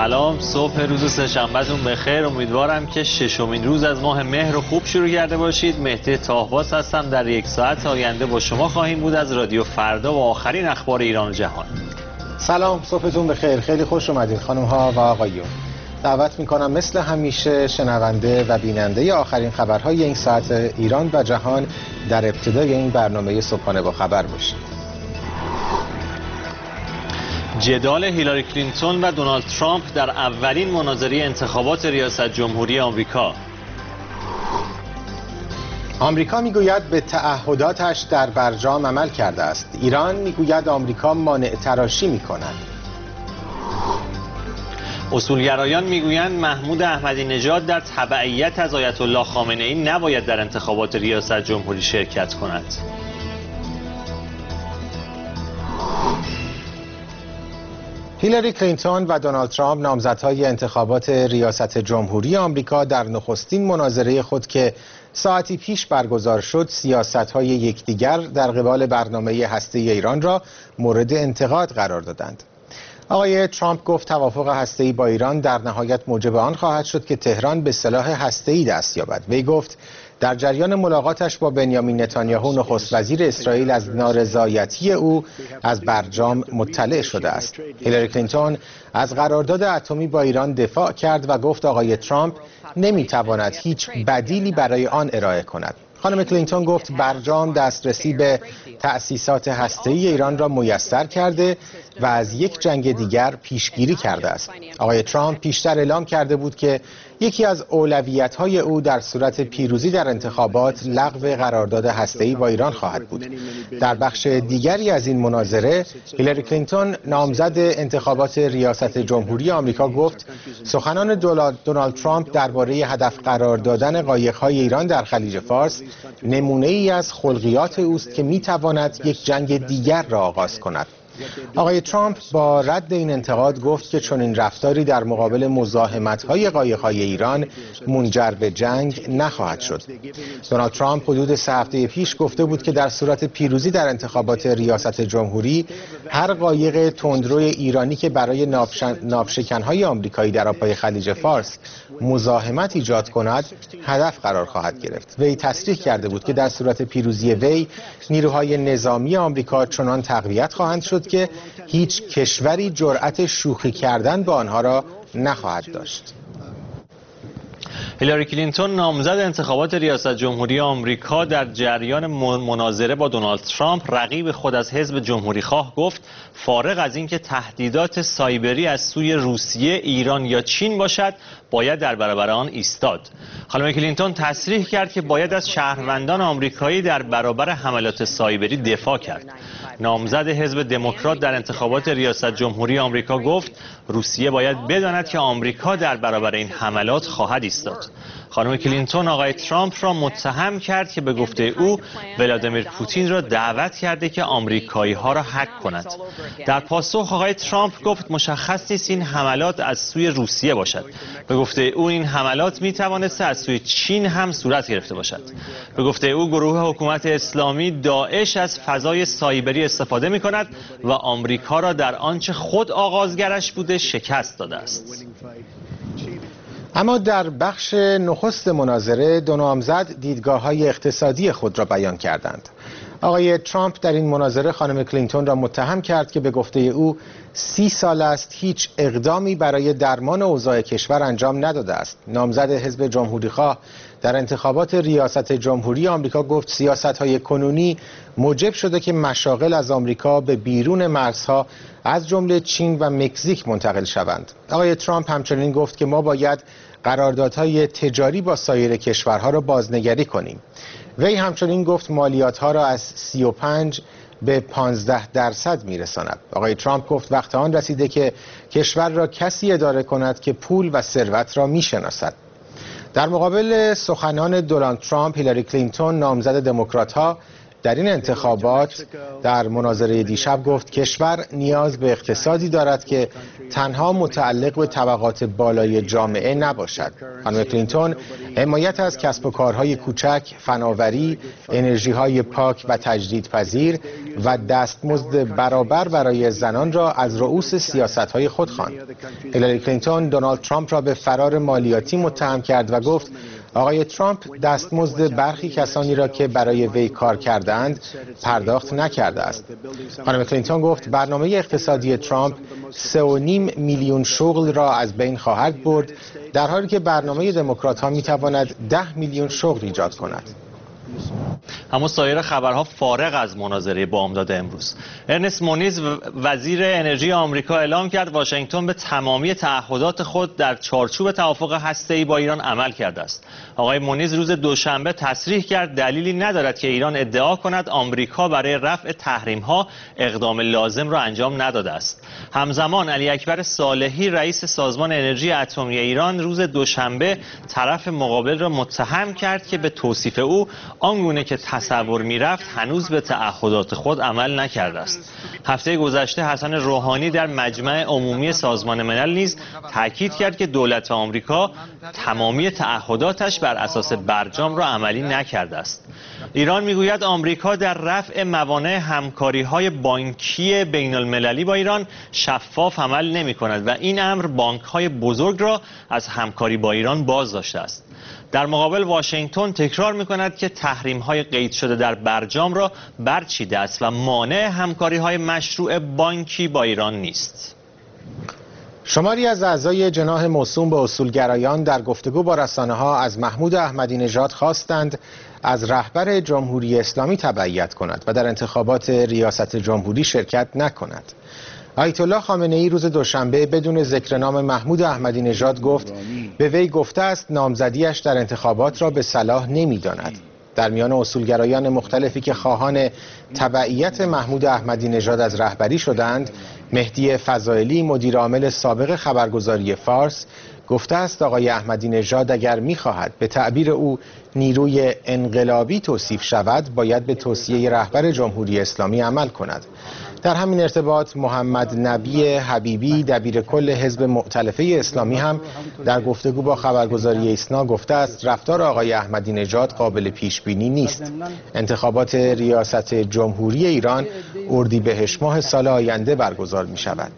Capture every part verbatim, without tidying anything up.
سلام، صبح روز سه‌شنبه‌تون بخیر. امیدوارم که ششمین روز از ماه مهر رو خوب شروع کرده باشید. مهدی طاهباز هستم. در یک ساعت آینده با شما خواهیم بود از رادیو فردا و آخرین اخبار ایران و جهان. سلام، صبحتون بخیر. خیلی خوش اومدید خانم ها و آقایون. دعوت میکنم مثل همیشه شنونده و بیننده آخرین خبرهای این ساعت ایران و جهان در ابتدای این برنامه صبحانه با خبر باشید. جدال هیلاری کلینتون و دونالد ترامپ در اولین مناظره انتخابات ریاست جمهوری آمریکا. آمریکا میگوید به تعهداتش در برجام عمل کرده است. ایران میگوید آمریکا مانع تراشی میکند. اصولگرایان میگویند محمود احمدی نژاد در تبعیت از آیت الله خامنه ای نباید در انتخابات ریاست جمهوری شرکت کند. هیلاری کلینتون و دونالد ترامپ نامزدهای انتخابات ریاست جمهوری آمریکا در نخستین مناظره خود که ساعتی پیش برگزار شد سیاست‌های یکدیگر در قبال برنامه هسته‌ای ایران را مورد انتقاد قرار دادند. آقای ترامپ گفت توافق هسته‌ای با ایران در نهایت موجب آن خواهد شد که تهران به سلاح هسته‌ای دست یابد. وی گفت در جریان ملاقاتش با بنیامین نتانیاهو نخست وزیر اسرائیل از نارضایتی او از برجام مطلع شده است. هیلاری کلینتون از قرارداد اتمی با ایران دفاع کرد و گفت آقای ترامپ نمیتواند هیچ بدیلی برای آن ارائه کند. خانم کلینتون گفت برجام دسترسی به تأسیسات هسته‌ای ایران را میسر کرده و از یک جنگ دیگر پیشگیری کرده است. آقای ترامپ پیشتر اعلام کرده بود که یکی از اولویت‌های او در صورت پیروزی در انتخابات لغو قرارداد هسته‌ای با ایران خواهد بود. در بخش دیگری از این مناظره هیلاری کلینتون نامزد انتخابات ریاست جمهوری آمریکا گفت سخنان دونالد ترامپ درباره هدف قرار دادن قایق‌های ایران در خلیج فارس نمونه‌ای از خلقیات اوست که می‌تواند یک جنگ دیگر را آغاز کند. آقای ترامپ با رد این انتقاد گفت که چنین رفتاری در مقابل مزاحمت‌های قایق‌های ایران منجر به جنگ نخواهد شد. دونالد ترامپ حدود سه هفته پیش گفته بود که در صورت پیروزی در انتخابات ریاست جمهوری هر قایق تندروی ایرانی که برای ناوشکن‌های آمریکایی در آبهای خلیج فارس مزاحمت ایجاد کند هدف قرار خواهد گرفت. وی تصریح کرده بود که در صورت پیروزی وی نیروهای نظامی آمریکا چنان تقویت خواهند شد که هیچ کشوری جرأت شوخی کردن با آنها را نخواهد داشت. هیلاری کلینتون نامزد انتخابات ریاست جمهوری آمریکا در جریان مناظره با دونالد ترامپ رقیب خود از حزب جمهوری خواه گفت فارغ از اینکه تهدیدات سایبری از سوی روسیه، ایران یا چین باشد باید در برابر آن ایستاد. خانم کلینتون تصریح کرد که باید از شهروندان آمریکایی در برابر حملات سایبری دفاع کرد. نامزد حزب دموکرات در انتخابات ریاست جمهوری آمریکا گفت روسیه باید بداند که آمریکا در برابر این حملات خواهد ایستاد. خانم کلینتون آقای ترامپ را متهم کرد که به گفته او ولادیمیر پوتین را دعوت کرده که آمریکایی ها را هک کند. در پاسخ آقای ترامپ گفت مشخص نیست این حملات از سوی روسیه باشد. به گفته او این حملات می توانسته از سوی چین هم صورت گرفته باشد. به گفته او گروه حکومت اسلامی داعش از فضای سایبری استفاده می کند و آمریکا را در آنچه خود آغازگرش بوده شکست داده است. اما در بخش نخست مناظره دو نامزد دیدگاه‌های اقتصادی خود را بیان کردند. آقای ترامپ در این مناظره خانم کلینتون را متهم کرد که به گفته او سی سال است هیچ اقدامی برای درمان اوضاع کشور انجام نداده است. نامزد حزب جمهوری‌خواه در انتخابات ریاست جمهوری آمریکا گفت سیاست‌های کنونی موجب شده که مشاغل از آمریکا به بیرون مرزها از جمله چین و مکزیک منتقل شوند. آقای ترامپ همچنین گفت که ما باید قراردادهای تجاری با سایر کشورها را بازنگری کنیم. وی همچنین گفت مالیات‌ها را از سی و پنج به پانزده درصد میرساند. آقای ترامپ گفت وقت آن رسیده که کشور را کسی اداره کند که پول و ثروت را میشناسد. در مقابل سخنان دونالد ترامپ، هیلاری کلینتون نامزد دموکرات‌ها در این انتخابات در مناظره دیشب گفت کشور نیاز به اقتصادی دارد که تنها متعلق به طبقات بالای جامعه نباشد. خانم کلینتون حمایت از کسب و کارهای کوچک، فناوری، انرژی‌های پاک و تجدیدپذیر و دستمزد برابر برای زنان را از رؤوس سیاست‌های خود خواند. هیلاری کلینتون دونالد ترامپ را به فرار مالیاتی متهم کرد و گفت آقای ترامپ دستمزد برخی کسانی را که برای وی کار کردند پرداخت نکرده است. خانم کلینتون گفت برنامه اقتصادی ترامپ سه و نیم میلیون شغل را از بین خواهد برد، در حالی که برنامه دموکرات‌ها می‌تواند ده میلیون شغل ایجاد کند. اما سایر خبرها فارغ از مناظره بامداد امروز. ارنست مونیز وزیر انرژی آمریکا اعلام کرد واشنگتن به تمامی تعهدات خود در چارچوب توافق هسته‌ای با ایران عمل کرده است. آقای مونیز روز دوشنبه تصریح کرد دلیلی ندارد که ایران ادعا کند آمریکا برای رفع تحریم‌ها اقدام لازم را انجام نداده است. همزمان علی اکبر صالحی رئیس سازمان انرژی اتمی ایران روز دوشنبه طرف مقابل را متهم کرد که به توصیف او آنگونه که تصور می‌رفت هنوز به تعهدات خود عمل نکرده است. هفته گذشته حسن روحانی در مجمع عمومی سازمان ملل نیز تاکید کرد که دولت آمریکا تمامی تعهداتش بر اساس برجام را عملی نکرده است. ایران میگوید آمریکا در رفع موانع همکاری‌های بانکی بین‌المللی با ایران شفاف عمل نمی‌کند و این امر بانک‌های بزرگ را از همکاری با ایران باز داشته است. در مقابل واشنگتن تکرار می‌کند که تحریم‌های قید شده در برجام را برچیده است و مانع همکاری‌های مشروع بانکی با ایران نیست. شماری از اعضای جناح موسوم به اصولگرایان در گفتگو با رسانه‌ها از محمود احمدی نژاد خواستند از رهبر جمهوری اسلامی تبعیت کند و در انتخابات ریاست جمهوری شرکت نکند. آیت الله خامنه‌ای روز دوشنبه بدون ذکر نام محمود احمدی نژاد گفت به وی گفته است نامزدیش در انتخابات را به صلاح نمی‌داند. در میان اصولگرایان مختلفی که خواهان تبعیت محمود احمدی نژاد از رهبری شدند، مهدی فضائلی مدیر عامل سابق خبرگزاری فارس گفته است آقای احمدی نژاد اگر می‌خواهد به تعبیر او نیروی انقلابی توصیف شود باید به توصیه رهبر جمهوری اسلامی عمل کند. در همین ارتباط محمد نبی حبیبی دبیر کل حزب مؤتلفه اسلامی هم در گفتگو با خبرگزاری ایسنا گفته است رفتار آقای احمدی نژاد قابل پیش بینی نیست. انتخابات ریاست جمهوری ایران اردیبهشت ماه سال آینده برگزار می شود.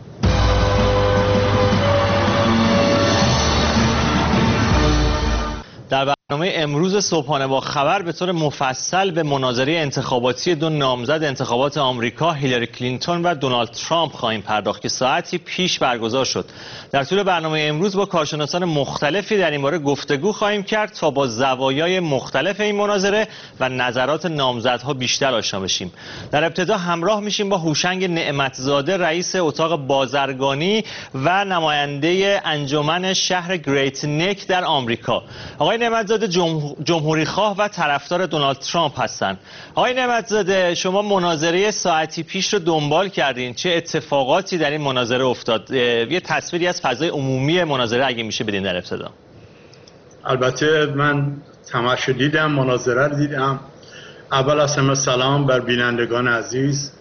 در برنامه امروز صبحانه با خبر به طور مفصل به مناظره انتخاباتی دو نامزد انتخابات آمریکا هیلاری کلینتون و دونالد ترامپ خواهیم پرداخت که ساعتی پیش برگزار شد. در طول برنامه امروز با کارشناسان مختلفی در این باره گفتگو خواهیم کرد تا با زوایای مختلف این مناظره و نظرات نامزدها بیشتر آشنا بشیم. در ابتدا همراه میشیم با هوشنگ نعمتزاده رئیس اتاق بازرگانی و نماینده انجمن شهر گریت نک در آمریکا. آقای نعمتزاده جمهوری خواه و طرفدار دونالد ترامپ هستند. آقای نعمتزاده شما مناظره ساعتی پیش رو دنبال کردین، چه اتفاقاتی در این مناظره افتاد؟ یه تصویری از فضای عمومی مناظره اگه میشه بدین در ابتدا. البته من تماشا دیدم، مناظره رو دیدم. اول از همه سلام بر بینندگان عزیز.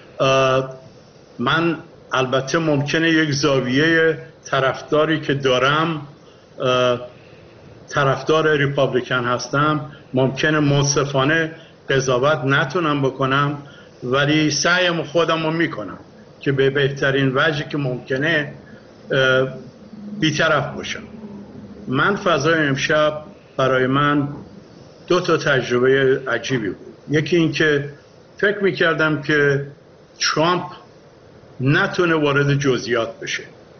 من البته ممکنه یک زاویه طرفداری که دارم طرفدار ریپابلیکن هستم ممکنه منصفانه قضاوت نتونم بکنم، ولی سعیم خودم رو میکنم که به بهترین وجهی که ممکنه بی‌طرف باشم. من فضای امشب برای من دو تا تجربه عجیبی بود. یکی این که فکر میکردم که ترامپ نتونه وارد جزئیات بشه.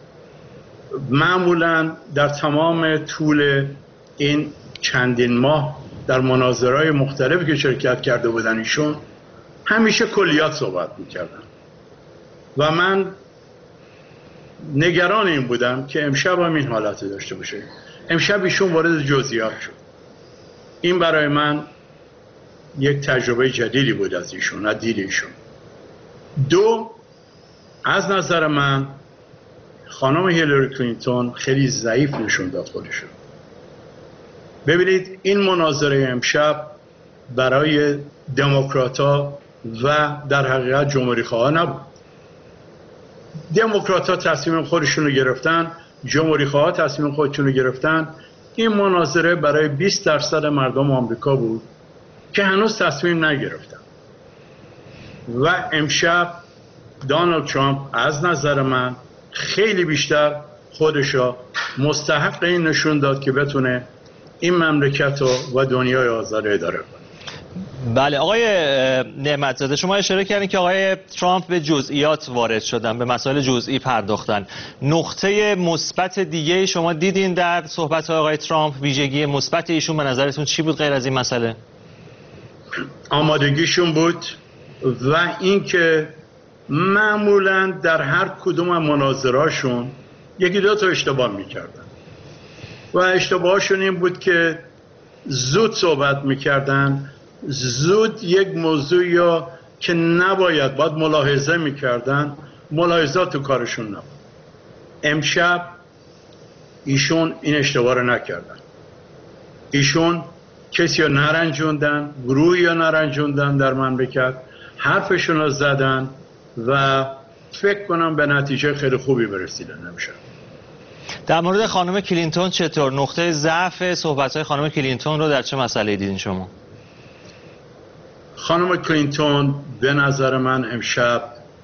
معمولا در تمام طول این چندین ماه در مناظرهای مختلفی که شرکت کرده بودن ایشون همیشه کلیات صحبت میکردن و من نگران این بودم که امشب هم این حالت داشته باشه. امشب ایشون وارد جزئیات شد. این برای من یک تجربه جدیدی بود از ایشون، از دید ایشون. دو، از نظر من خانم هیلاری کلینتون خیلی ضعیف نشون داد خودشون. ببینید این مناظره امشب برای دموکرات‌ها و در حقیقت جمهوری خواه نبود. دموکرات‌ها تصمیم خودشون رو گرفتن، جمهوری خواه تصمیم خودشون رو گرفتن. این مناظره برای بیست درصد مردم آمریکا بود که هنوز تصمیم نگرفتن. و امشب دونالد ترامپ از نظر من خیلی بیشتر خودشو مستحق این نشون داد که بتونه این مملکت و دنیای آزاد اداره کنه. بله آقای نعمت‌زاده، شما اشاره کردین که آقای ترامپ به جزئیات وارد شدن، به مسائل جزئی پرداختن. نقطه مثبت دیگه شما دیدین در صحبت‌های آقای ترامپ؟ ویژگی مثبت ایشون به نظرتون چی بود غیر از این مسئله؟ آمادگیشون بود و اینکه معمولاً در هر کدوم مناظرهاشون یکی دو تا اشتباه میکردن و اشتباهشون این بود که زود صحبت میکردن، زود یک موضوع یا که نباید باید ملاحظه میکردن، ملاحظات تو کارشون نبود. امشب ایشون این اشتباه رو نکردن. ایشون کسی رو نرنجوندن، گروهی رو نرنجوندن در مملکت، حرفشون رو زدن و فکر کنم به نتیجه خیلی خوبی برسیدن امشب. در مورد خانم کلینتون چطور؟ نقطه ضعف صحبت‌های خانم کلینتون رو در چه مسئله دیدین شما؟ خانم کلینتون به نظر من امشب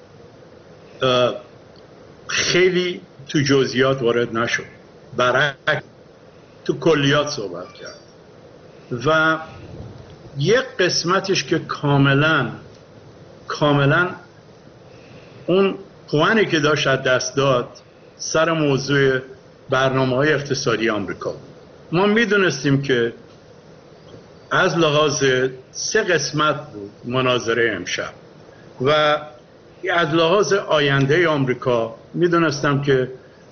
خیلی تو جزئیات وارد نشد، برعکس تو کلیات صحبت کرد و یک قسمتش که کاملا کاملا اون پوانی که داشت از دست داد سر موضوع برنامه‌های اقتصادی آمریکا. ما میدونستیم که از لحاظ سه قسمت بود مناظره امشب و از لحاظ آینده آمریکا میدونستم که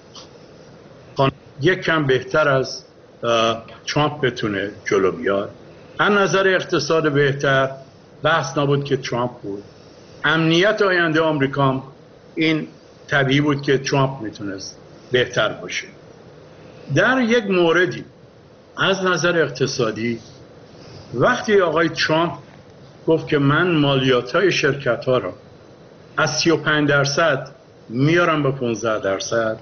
یک کم بهتر از ترامپ بتونه جلو بیاد. از نظر اقتصاد بهتر بحث نبود که ترامپ بود. امنیت آینده آمریکا این طبیعی بود که ترامپ میتونست بهتر باشه. در یک موردی از نظر اقتصادی وقتی آقای ترامپ گفت که من مالیات های شرکت ها را از سی و پنج درصد میارم به پانزده درصد،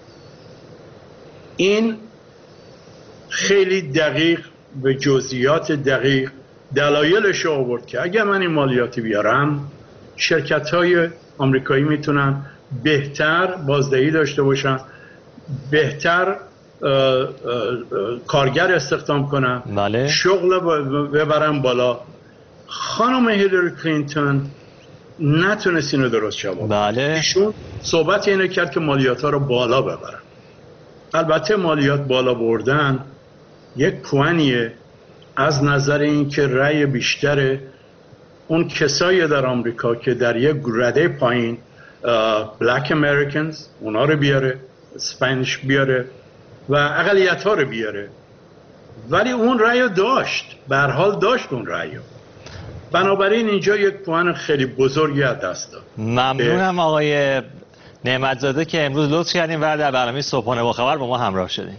این خیلی دقیق به جزئیات دقیق دلایلش رو آورد که اگر من این مالیاتی بیارم شرکت های آمریکایی میتونن بهتر بازدهی داشته باشن، بهتر اه اه اه کارگر استخدام کنن، بله. شغل ببرن بالا. خانم هیلاری کلینتون نتونست اینو درست جواب بده. بله. ایشون صحبت اینو کرد که مالیات ها رو بالا ببرن. البته مالیات بالا بردن یک پوانیه از نظر اینکه رأی بیشتر اون کسایی در آمریکا که در یک رده پایین بلک امریکنز اونا رو بیاره، اسپانیش بیاره و اقلیت ها رو بیاره، ولی اون رأی داشت، به هر حال داشت اون رأی. بنابراین اینجا یک پوان خیلی بزرگی از دست داد. ممنونم آقای نعمت‌زاده که امروز لطف کردین و در برنامه صبحانه با خبر با ما همراه شدین.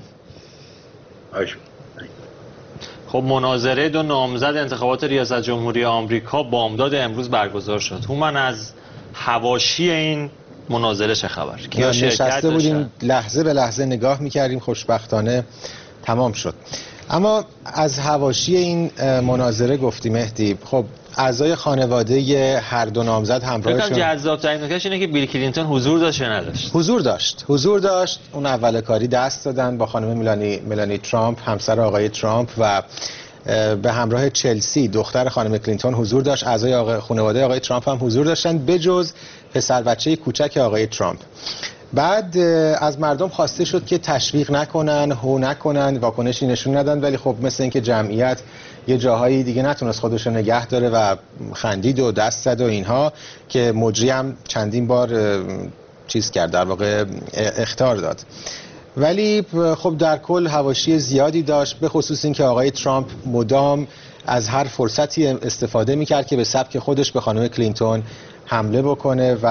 خب مناظره دو نامزد انتخابات ریاست جمهوری آمریکا بامداد امروز برگزار شد. هومن از حواشی این مناظره چه خبر؟ کیا نشسته بودیم لحظه به لحظه نگاه می‌کردیم، خوشبختانه تمام شد. اما از حواشی این مناظره گفتی مهدی، خب اعضای خانواده هر دو نامزد همراهشون، جذاب‌ترین نکتهش اینه که بیل کلینتون حضور داشت یا نداشت؟ حضور داشت. حضور داشت. اون اول کاری دست دادن با خانم ملانی ملانی ترامپ، همسر آقای ترامپ، و به همراه چلسی دختر خانم کلینتون حضور داشت. اعضای آقای خانواده آقای ترامپ هم حضور داشتن بجز پسر بچه کوچک آقای ترامپ. بعد از مردم خواسته شد که تشویق نکنن، هو نکنن، واکنشی نشون ندن، ولی خب مثل اینکه جمعیت یه جاهایی دیگه نتونست خودش رو نگه داره و خندید و دست زد و اینها، که مجری هم چندین بار چیز کرد، در واقع اخطار داد. ولی خب در کل حواشی زیادی داشت، به خصوص اینکه آقای ترامپ مدام از هر فرصتی استفاده میکرد که به سبک خودش به خانم کلینتون حمله بکنه و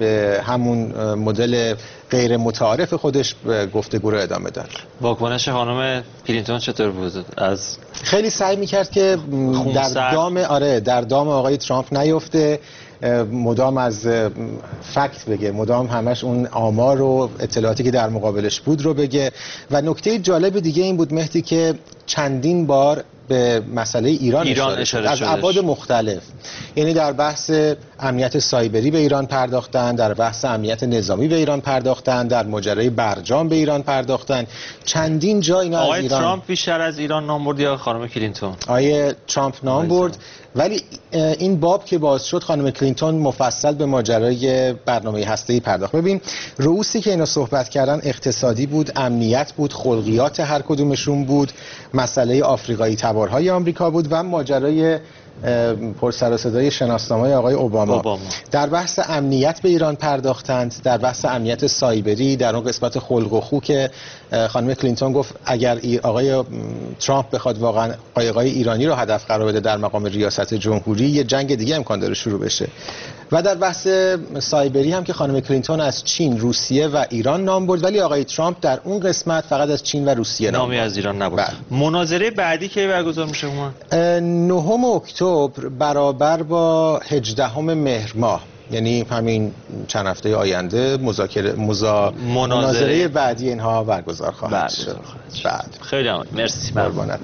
به همون مدل غیر متعارف خودش گفتگو رو ادامه داد. واکنش خانم کلینتون چطور بود؟ از خیلی سعی میکرد که در دام آره در دام آقای ترامپ نیفته، مدام از فکت بگه، مدام همش اون آمار و اطلاعاتی که در مقابلش بود رو بگه. و نکته جالب دیگه این بود مهدی که چندین بار به مسئله ایران, ایران اشاره شد از ابعاد مختلف. یعنی در بحث امنیت سایبری به ایران پرداختن، در بحث امنیت نظامی به ایران پرداختن، در ماجرای برجام به ایران پرداختن. چندین جا اینا از ایران. آقای ترامپ بیشتر از ایران نام برد یا خانم کلینتون؟ آقای ترامپ نام برد، ولی این باب که باز شد خانم کلینتون مفصل به ماجرای برنامه هسته‌ای پرداخت. ببین رؤوسی که اینا صحبت کردن اقتصادی بود، امنیت بود، خلقیات هر کدومشون بود، مسئله آفریقایی تبارهای آمریکا بود و ماجرای پر سر و صدای شناسنامه آقای اوباما. اوباما. در بحث امنیت به ایران پرداختند، در بحث امنیت سایبری، در اون قسمت خلق و خو که خانم کلینتون گفت اگر آقای ترامپ بخواد واقعا قایقای ایرانی رو هدف قرار بده در مقام ریاست جمهوری، یه جنگ دیگه امکان داره شروع بشه. و در بحث سایبری هم که خانم کلینتون از چین، روسیه و ایران نام برد، ولی آقای ترامپ در اون قسمت فقط از چین و روسیه نام نامی از ایران نبرد. مناظره بعدی که برگزار میشه همان نهم اکتبر برابر با هجدهم مهر ماه، یعنی همین چند هفته آینده مذاکره مزا... مناظره بعدی اینها برگزار خواهد شد. بعد خیلی ممنون. مرسی. قربانت.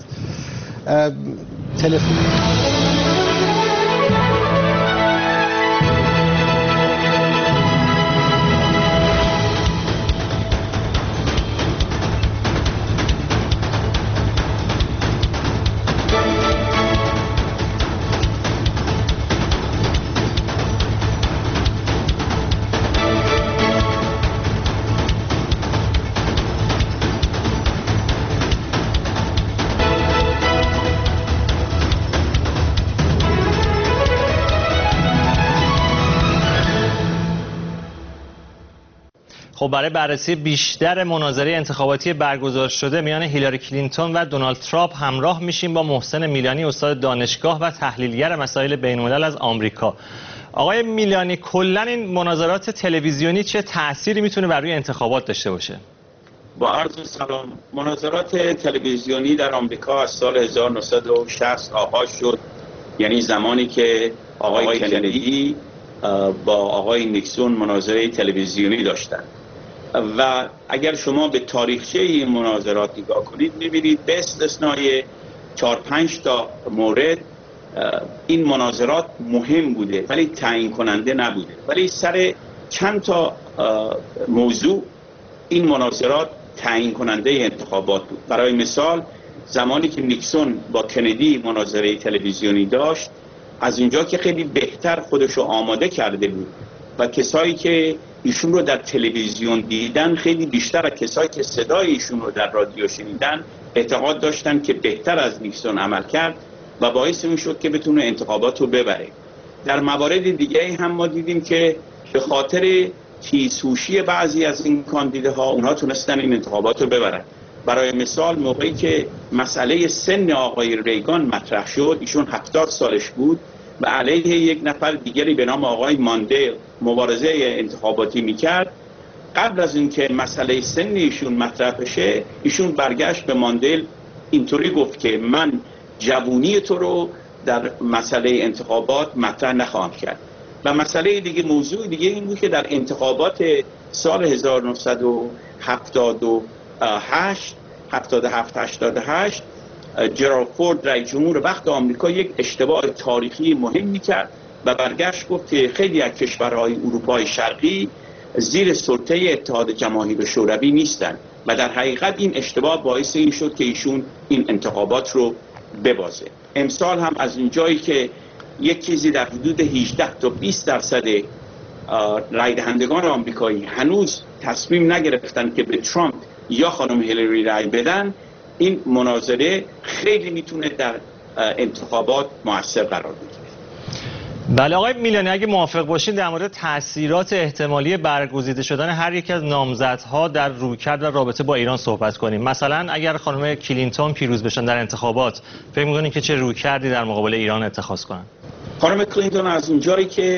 تلفن خب برای بررسی بیشتر مناظره انتخاباتی برگزار شده میان هیلاری کلینتون و دونالد ترامپ همراه میشیم با محسن میلانی، استاد دانشگاه و تحلیلگر مسائل بین‌الملل از آمریکا. آقای میلانی، کلا این مناظرات تلویزیونی چه تأثیری میتونه بر روی انتخابات داشته باشه؟ با عرض سلام، مناظرات تلویزیونی در آمریکا از سال هزار و نهصد و شصت آغاز شد، یعنی زمانی که آقای کندی با آقای نیکسون مناظره تلویزیونی داشتند. و اگر شما به تاریخچه این مناظرات نگاه کنید می‌بینید به استثنای چهار پنج تا مورد این مناظرات مهم بوده ولی تعیین کننده نبوده، ولی سر چند تا موضوع این مناظرات تعیین کننده انتخابات بود. برای مثال زمانی که نیکسون با کندی مناظره تلویزیونی داشت، از اونجا که خیلی بهتر خودشو آماده کرده بود و کسایی که ایشون رو در تلویزیون دیدن خیلی بیشتر از کسایی که صدای ایشون رو در رادیو شنیدن اعتقاد داشتن که بهتر از نیکسون عمل کرد و باعث این شد که بتونه انتخابات رو ببره. در موارد دیگه هم ما دیدیم که به خاطر تیزهوشی بعضی از این کاندیداها اونها تونستن این انتخابات رو ببرن. برای مثال موقعی که مسئله سن آقای ریگان مطرح شد، ایشون هفتاد سالش بود و علیه یک نفر دیگری به نام آقای ماندل مبارزه انتخاباتی میکرد. قبل از اینکه مسئله سن ایشون مطرح بشه، ایشون برگشت به ماندل اینطوری گفت که من جوونی تو رو در مسئله انتخابات مطرح نخواهم کرد. و مسئله دیگه، موضوع دیگه این بود که در انتخابات سال هزار و نهصد و هفتاد و هشت هفتاد و هفت هشتاد و هشت جرالد فورد رئیس جمهور وقت آمریکا یک اشتباه تاریخی مهمی کرد و برگشت گفت که خیلی از کشورهای اروپای شرقی زیر سلطه اتحاد جماهیر شوروی نیستند و در حقیقت این اشتباه باعث این شد که ایشون این انتخابات رو ببازه. امسال هم از اونجایی که یک چیزی در حدود هجده تا بیست درصد رای دهندگان آمریکایی هنوز تصمیم نگرفتن که به ترامپ یا خانم هیلاری رای بدن، این مناظره خیلی میتونه در انتخابات موثر قرار بگیره. بله آقای میلانی، اگه موافق باشین در مورد تاثیرات احتمالی برگزیده شدن هر یک از نامزدها در رویکرد و رابطه با ایران صحبت کنیم. مثلا اگر خانم کلینتون پیروز بشن در انتخابات، فکر می‌کنین که چه رویکردی در مقابل ایران اتخاذ کنن؟ خانم کلینتون از اونجایی که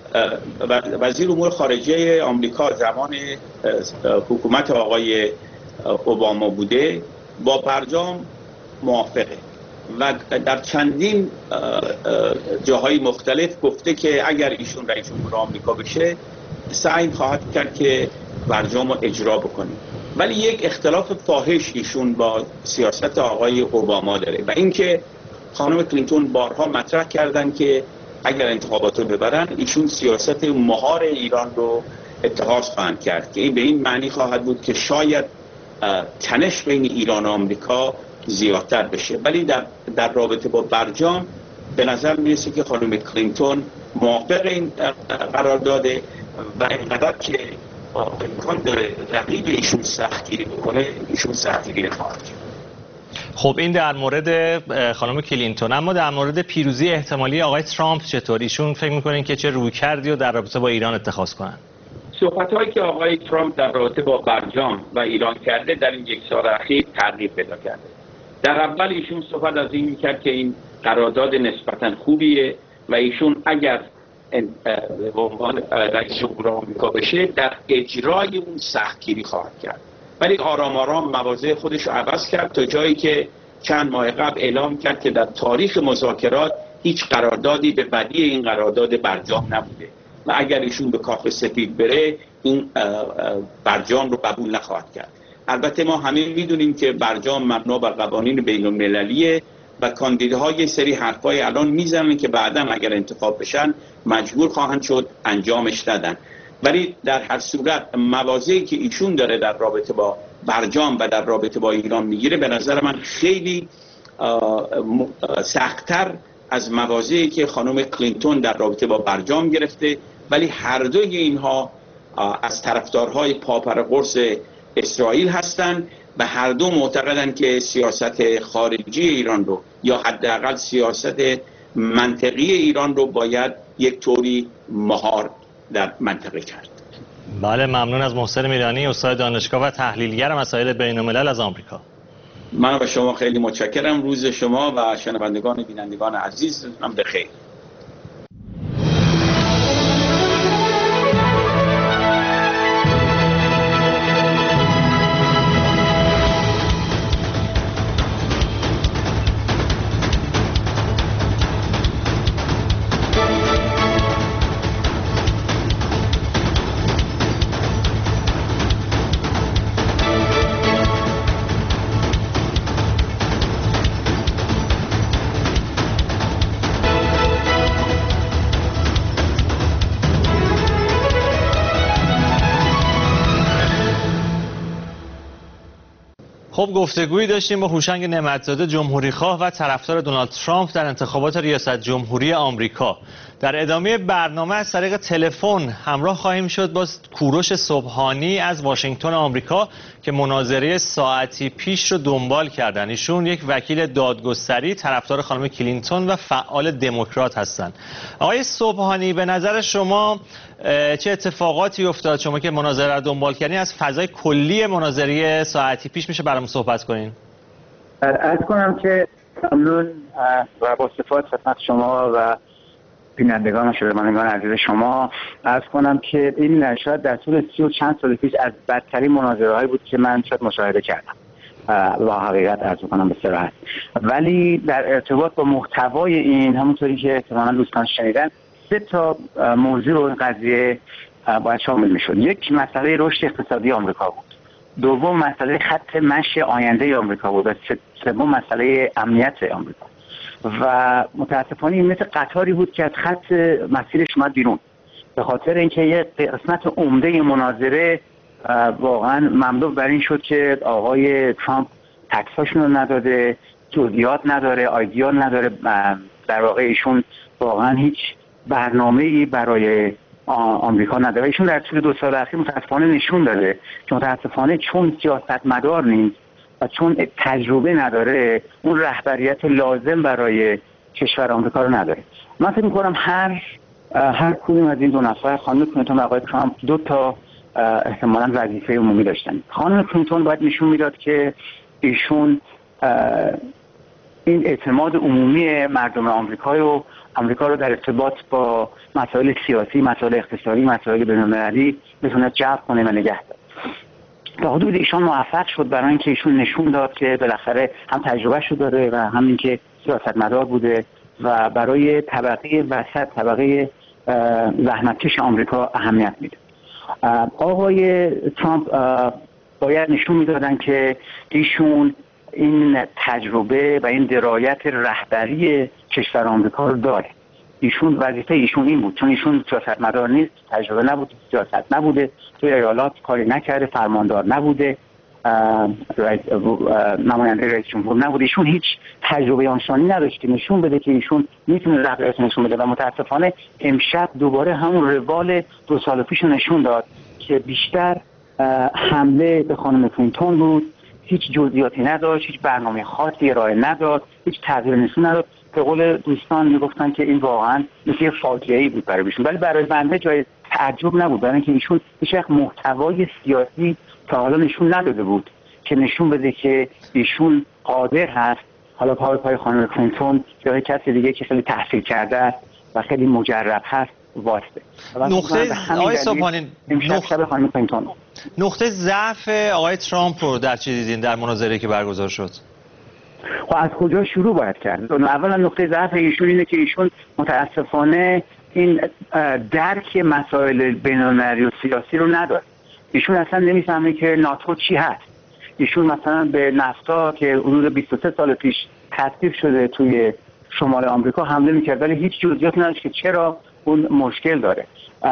وزیر امور خارجه آمریکا زمان حکومت آقای اوباما بوده با برجام موافقه و در چندین جاهای مختلف گفته که اگر ایشون رئیس جمهور آمریکا بشه سعی خواهد کرد که برجام رو اجرا بکنه. ولی یک اختلاف فاحش ایشون با سیاست آقای اوباما داره و اینکه خانم کلینتون بارها مطرح کردن که اگر انتخابات رو ببرن ایشون سیاست مهار ایران رو اتخاذ خواهند کرد که این به این معنی خواهد بود که شاید تنش بین ایران و آمریکا زیادتر بشه. ولی در, در رابطه با برجام به نظر میرسه که خانم کلینتون موافق این قرار داده و اینقدر که امکان داره رقیب ایشون سختگیری بکنه ایشون سختگیری خواهد کرد. خب این در مورد خانم کلینتون، اما در مورد پیروزی احتمالی آقای ترامپ چطور؟ ایشون فکر میکنین که چه رویکردی رو در رابطه با ایران اتخاذ کنن؟ صحبت‌هایی که آقای ترامپ در رابطه با برجام و ایران کرده در این یک سال اخیر تغییر پیدا کرده. در اول ایشون صحبت از این میکرد که این قرارداد نسبتاً خوبیه و ایشون اگر به عنوان رئیس جمهور آمریکا بشه در اجرای اون سختگیری خواهد کرد. ولی آرام آرام مواضع خودش رو عوض کرد تا جایی که چند ماه قبل اعلام کرد که در تاریخ مذاکرات هیچ قراردادی به بدی این قرارداد برجام نبوده و اگر ایشون به کاخ سفید بره این برجام رو قبول نخواهد کرد. البته ما همه میدونیم که برجام مبنا بر قوانین بین المللیه و کاندیداها یه سری حرفای الان میزنن که بعداً اگر انتخاب بشن مجبور خواهند شد انجامش ندن. ولی در هر صورت مواضعی که ایشون داره در رابطه با برجام و در رابطه با ایران میگیره به نظر من خیلی سخت‌تر از مواضعی که خانم کلینتون در رابطه با برجام گرفته. ولی هر دوی اینها از طرفدارهای پاپرقرص اسرائیل هستند و هر دو معتقدند که سیاست خارجی ایران رو یا حداقل سیاست منطقی ایران رو باید یک طوری مهار در منطقه کرد. بله، ممنون از محسن میرانی، استاد دانشگاه و تحلیلگر مسائل بین الملل از آمریکا. من به شما خیلی متشکرم. روز شما و شنوندگان و بینندگان عزیز هم بخیر. خب گفتگویی داشتیم با هوشنگ نعمت‌زاده، جمهوری خواه و طرفدار دونالد ترامپ در انتخابات ریاست جمهوری آمریکا. در ادامه برنامه از طریق تلفن همراه خواهیم شد با کوروش سبحانی از واشنگتن آمریکا که مناظره ساعتی پیش رو دنبال کردن. ایشون یک وکیل دادگستری، طرفدار خانم کلینتون و فعال دموکرات هستند. آقای سبحانی، به نظر شما چه اتفاقاتی افتاد؟ شما که مناظره رو دنبال کردین، از فضای کلی مناظره ساعتی پیش میشه برام صحبت کنین؟ عرض کنم که ممنون و با صفات خدمت شما و بینندگان و شنوندگان عزیز شما عرض کنم که این شاید در طول سی و چند سال پیش از بدترین مناظره هایی بود که من شاید مشاهده کردم و حقیقت عرض کنم به صراحت. ولی در ارتباط با محتوای این، همونطوری که احتمالاً دوستان شنیدن، سه تا موضوع رو این قضیه باید شامل میشد. یک، مسئله رشد اقتصادی آمریکا بود. دوم، مسئله خط مشی آینده آمریکا بود. و سوم، مسئله امنیت آمریکا. و متاسفانه این مثل قطاری بود که از خط مسیرش اومد بیرون، به خاطر اینکه یه قسمت عمده مناظره واقعا مملو بر این شد که آقای ترامپ تکساشون رو نداده، جزئیات نداره، آیدیا نداره. در واقع ایشون واقعا هیچ برنامه‌ای برای آمریکا نداره. ایشون در طول دو سال اخیر متاسفانه نشون داده که متاسفانه چون سیاستمدار نیست و چون تجربه نداره، اون رهبریت لازم برای کشور آمریکا رو نداره. من فکر می‌کنم هر هر کدوم از این دو نفر، خانم کلینتون و آقای ترامپ، دو تا احتمالاً وظیفه عمومی داشتن. خانم کلینتون باید نشون میداد که ایشون این اعتماد عمومی مردم آمریکا و آمریکا رو در ارتباط با مسائل سیاسی، مسائل اقتصادی، مسائل بین‌المللی بتونه جلب کنه و نگه داره. تا حدود ایشان موفق شد برای اینکه ایشون نشون داد که بالاخره هم تجربهشو داره و هم اینکه سیاستمدار بوده و برای طبقه وسط، طبقه زحمتکش آمریکا اهمیت میده. آقای ترامپ باید نشون میدادن که ایشون این تجربه و این درایت رهبری کشور آمریکا رو داره. ایشون وظیفه ایشون این بود، چون ایشون سیاستمدار نیست، تجربه نبود، سیاست نبوده، توی ایالات کاری نکرده، فرماندار نبوده، نماینده رئیس جمهور نبوده، ایشون هیچ تجربه آنچنانی نداشت که نشون بده که ایشون میتونه رهبریت نشون بده و متاسفانه امشب دوباره همون روال دو سال پیش نشون داد که بیشتر حمله به خانم کلینتون بود، هیچ جزئیاتی نداشت، هیچ برنامه خاصی ارائه نداد، هیچ تغییر نشون نداد. به قول دوستان میگفتن که این واقعا مثل فاجعه‌ای بود برای ایشون، ولی برای بنده جای تعجب نبود، برای اینکه ایشون هیچ وقت محتوای سیاسی تا حالا نشون نداده بود که نشون بده که ایشون قادر هست حالا پای پای خانم کلینتون یا کسی دیگه که خیلی تحصیل کرده است و خیلی مجرب هست واسطه. نقطه آقای صبحانی نقطه خانم کلینتون نقطه ضعف آقای ترامپ رو در چی دیدین در مناظره که برگزار شد؟ خب از کجا شروع باید کرد؟ اولا نقطه ضعف ایشون اینه که ایشون متاسفانه این درک مسائل بین‌المللی و سیاسی رو نداره. ایشون اصلا نمیفهمه که ناتو چی هست. ایشون مثلا به نفتا که حدود بیست و سه سال پیش تصویب شده توی شمال آمریکا حمله میکرد، ولی هیچ جزئیاتی نداشت که چرا اون مشکل داره.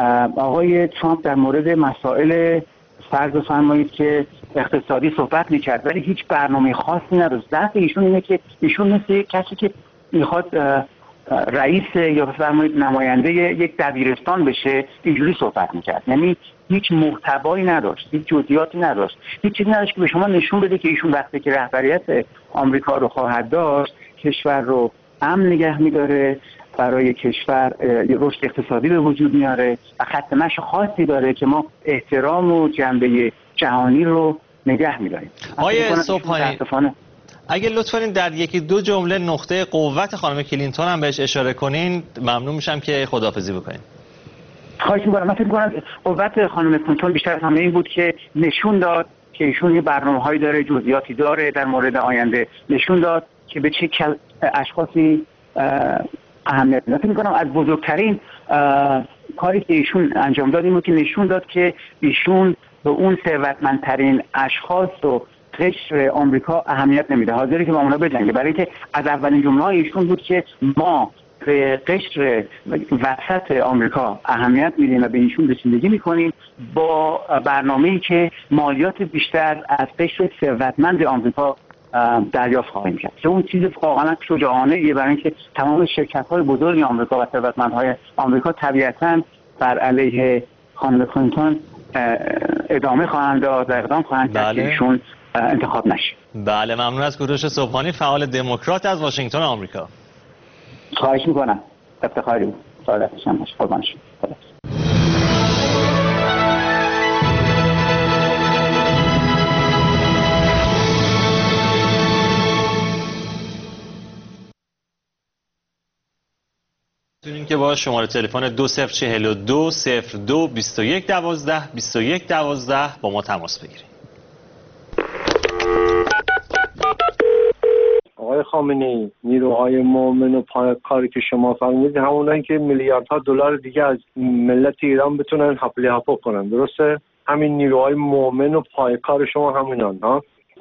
آقای ترامپ در مورد مسائل فرض بفرمایید که اقتصادی صحبت میکرد، ولی هیچ برنامه خاصی نداشت. ضعف ایشون اینه که ایشون مثل کسی که میخواد رئیس یا بفرمایید نماینده یک دبیرستان بشه اینجوری صحبت میکرد، یعنی هیچ محتوایی نداشت، هیچ جزئیاتی نداشت، هیچ چیزی نداشت که به شما نشون بده که ایشون وقتی که رهبریت آمریکا رو خواهد داشت کشور رو امن نگه میداره، برای کشور رشد اقتصادی به وجود میاره و خط مشی خاصی داره که ما احترام و جنبه جهانی رو نگه میداریم. آقای صبحانی اگه لطف کنین در یکی دو جمله نقطه قوت خانم کلینتون هم بهش اشاره کنین ممنون میشم که خداحافظی بکنین. خواهش می‌کنم. من فکر می‌کنم قوت خانم کلینتون بیشتر از همه این بود که نشون داد که ایشون یه برنامه‌هایی داره، جزئیاتی داره در مورد آینده، نشون داد که به چه اشخاصی اهمیت میده. فکر می‌کنم از بزرگترین کاری که ایشون انجام داد این بود که نشون داد که ایشون به اون ثروتمندترین اشخاص و قشر آمریکا اهمیت نمیده، حاضری که با اونا بجنگه، برای اینکه از اولین جمله‌های ایشون بود که ما به قشر وسط آمریکا اهمیت میدیم و به ایشون رسیدگی میکنیم با برنامه‌ای که مالیات بیشتر از قشر ثروتمند آمریکا دریافت خواهیم کرد. که اون چیز واقعا شجاعانه‌ایه، برای اینکه تمام شرکت‌های بزرگ آمریکا و ثروتمندهای آمریکا طبیعتاً بر علیه خانم کلینتون ادامه خواهند داد و اقدام خواهند کرد که ایشون انتخاب نشه. بله ممنون از کوروش صبحانی فعال دموکرات از واشنگتن آمریکا. خواهش میکنم. افتخاری بود. سعادتش هم باشه. قربان شما. میتونین که با شماره تلفن دو صفر چهل و دو صفر دو بیست و یک دوازده بیست و یک دوازده با ما تماس بگیرید. آقای خامنه‌ای، نیروهای مؤمن و پایکاری که شما فرمودید همونایی که میلیاردها دلار دیگه از ملت ایران بتونن حفله حفله کنن، درسته؟ همین نیروهای مؤمن و پایکار شما همینان ها؟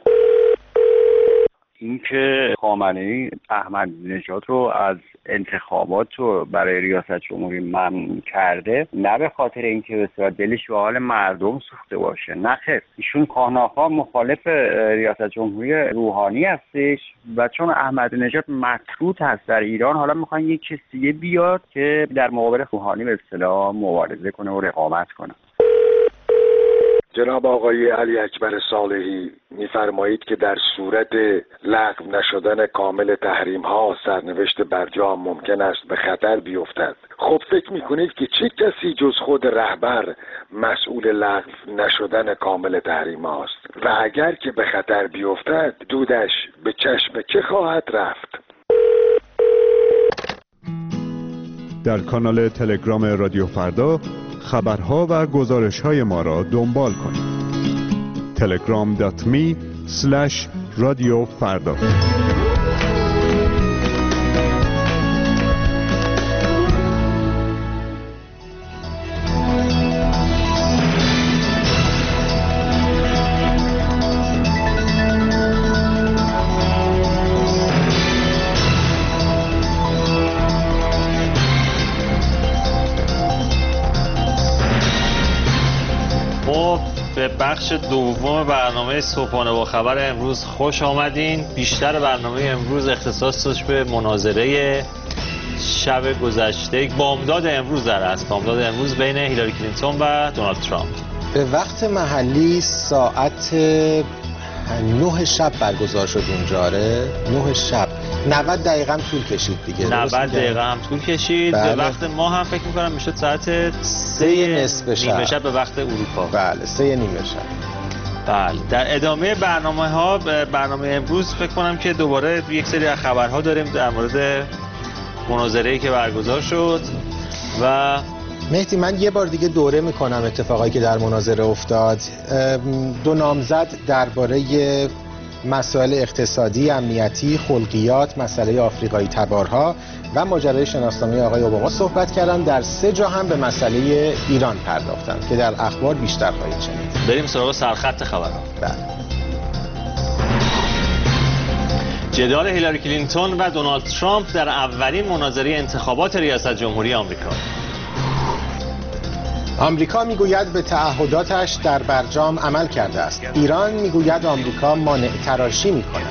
اینکه خامنه‌ای احمدی نژاد رو از انتخابات رو برای ریاست جمهوری ممنوع کرده، نه به خاطر اینکه به صورت دلش به حال مردم سوخته باشه، نه خیر، ایشون کاهناخا مخالف ریاست جمهوری روحانی هستش و چون احمدی نژاد مطرود هست در ایران، حالا میخوان یک کسی دیگه بیاد که در مقابل روحانی به اصطلاح مبارزه کنه و رقابت کنه. جناب آقای علی اکبر صالحی می‌فرمایید که در صورت لغو نشدن کامل تحریم ها سرنوشت برجام ممکن است به خطر بیفتد. خب فکر می‌کنید که چه کسی جز خود رهبر مسئول لغو نشدن کامل تحریم هاست و اگر که به خطر بیفتد دودش به چشم که خواهد رفت؟ در کانال تلگرام رادیو فردا خبرها و گزارش‌های ما را دنبال کنید. تلگرام دات می اسلش رادیو فردا. به بخش دوم برنامه صبحانه با خبر امروز خوش آمدین. بیشتر برنامه امروز اختصاص داشت به مناظره شب گذشته، بامداد امروز در است، بامداد امروز بین هیلاری کلینتون و دونالد ترامپ. به وقت محلی ساعت نه شب برگزار شد اونجا. آره نه شب، نود دقیقه هم طول کشید دیگه. نود دقیقه هم طول کشید. بله. به وقت ما هم فکر می‌کنم میشد ساعت سه نصف شب. نیمه شب به وقت اروپا. بله سه نیمه شب. بله در ادامه برنامه ها برنامه امروز فکر کنم که دوباره یک سری از خبرها داریم در مورد مناظره‌ای که برگزار شد و مهدی من یه بار دیگه دوره میکنم اتفاقایی که در مناظره افتاد. دو نامزد درباره مسائل اقتصادی، امنیتی، خلقیات، مسئله آفریقایی تبارها و ماجرای شناسنامه آقای اوباما صحبت کردن. در سه جا هم به مسئله ایران پرداختن که در اخبار بیشتر خواهید شنید. بریم سراغ سرخط خبرها. بله. جدال هیلاری کلینتون و دونالد ترامپ در اولین مناظره انتخابات ریاست جمهوری آمریکا. آمریکا میگوید به تعهداتش در برجام عمل کرده است. ایران میگوید آمریکا مانع تراشی میکند.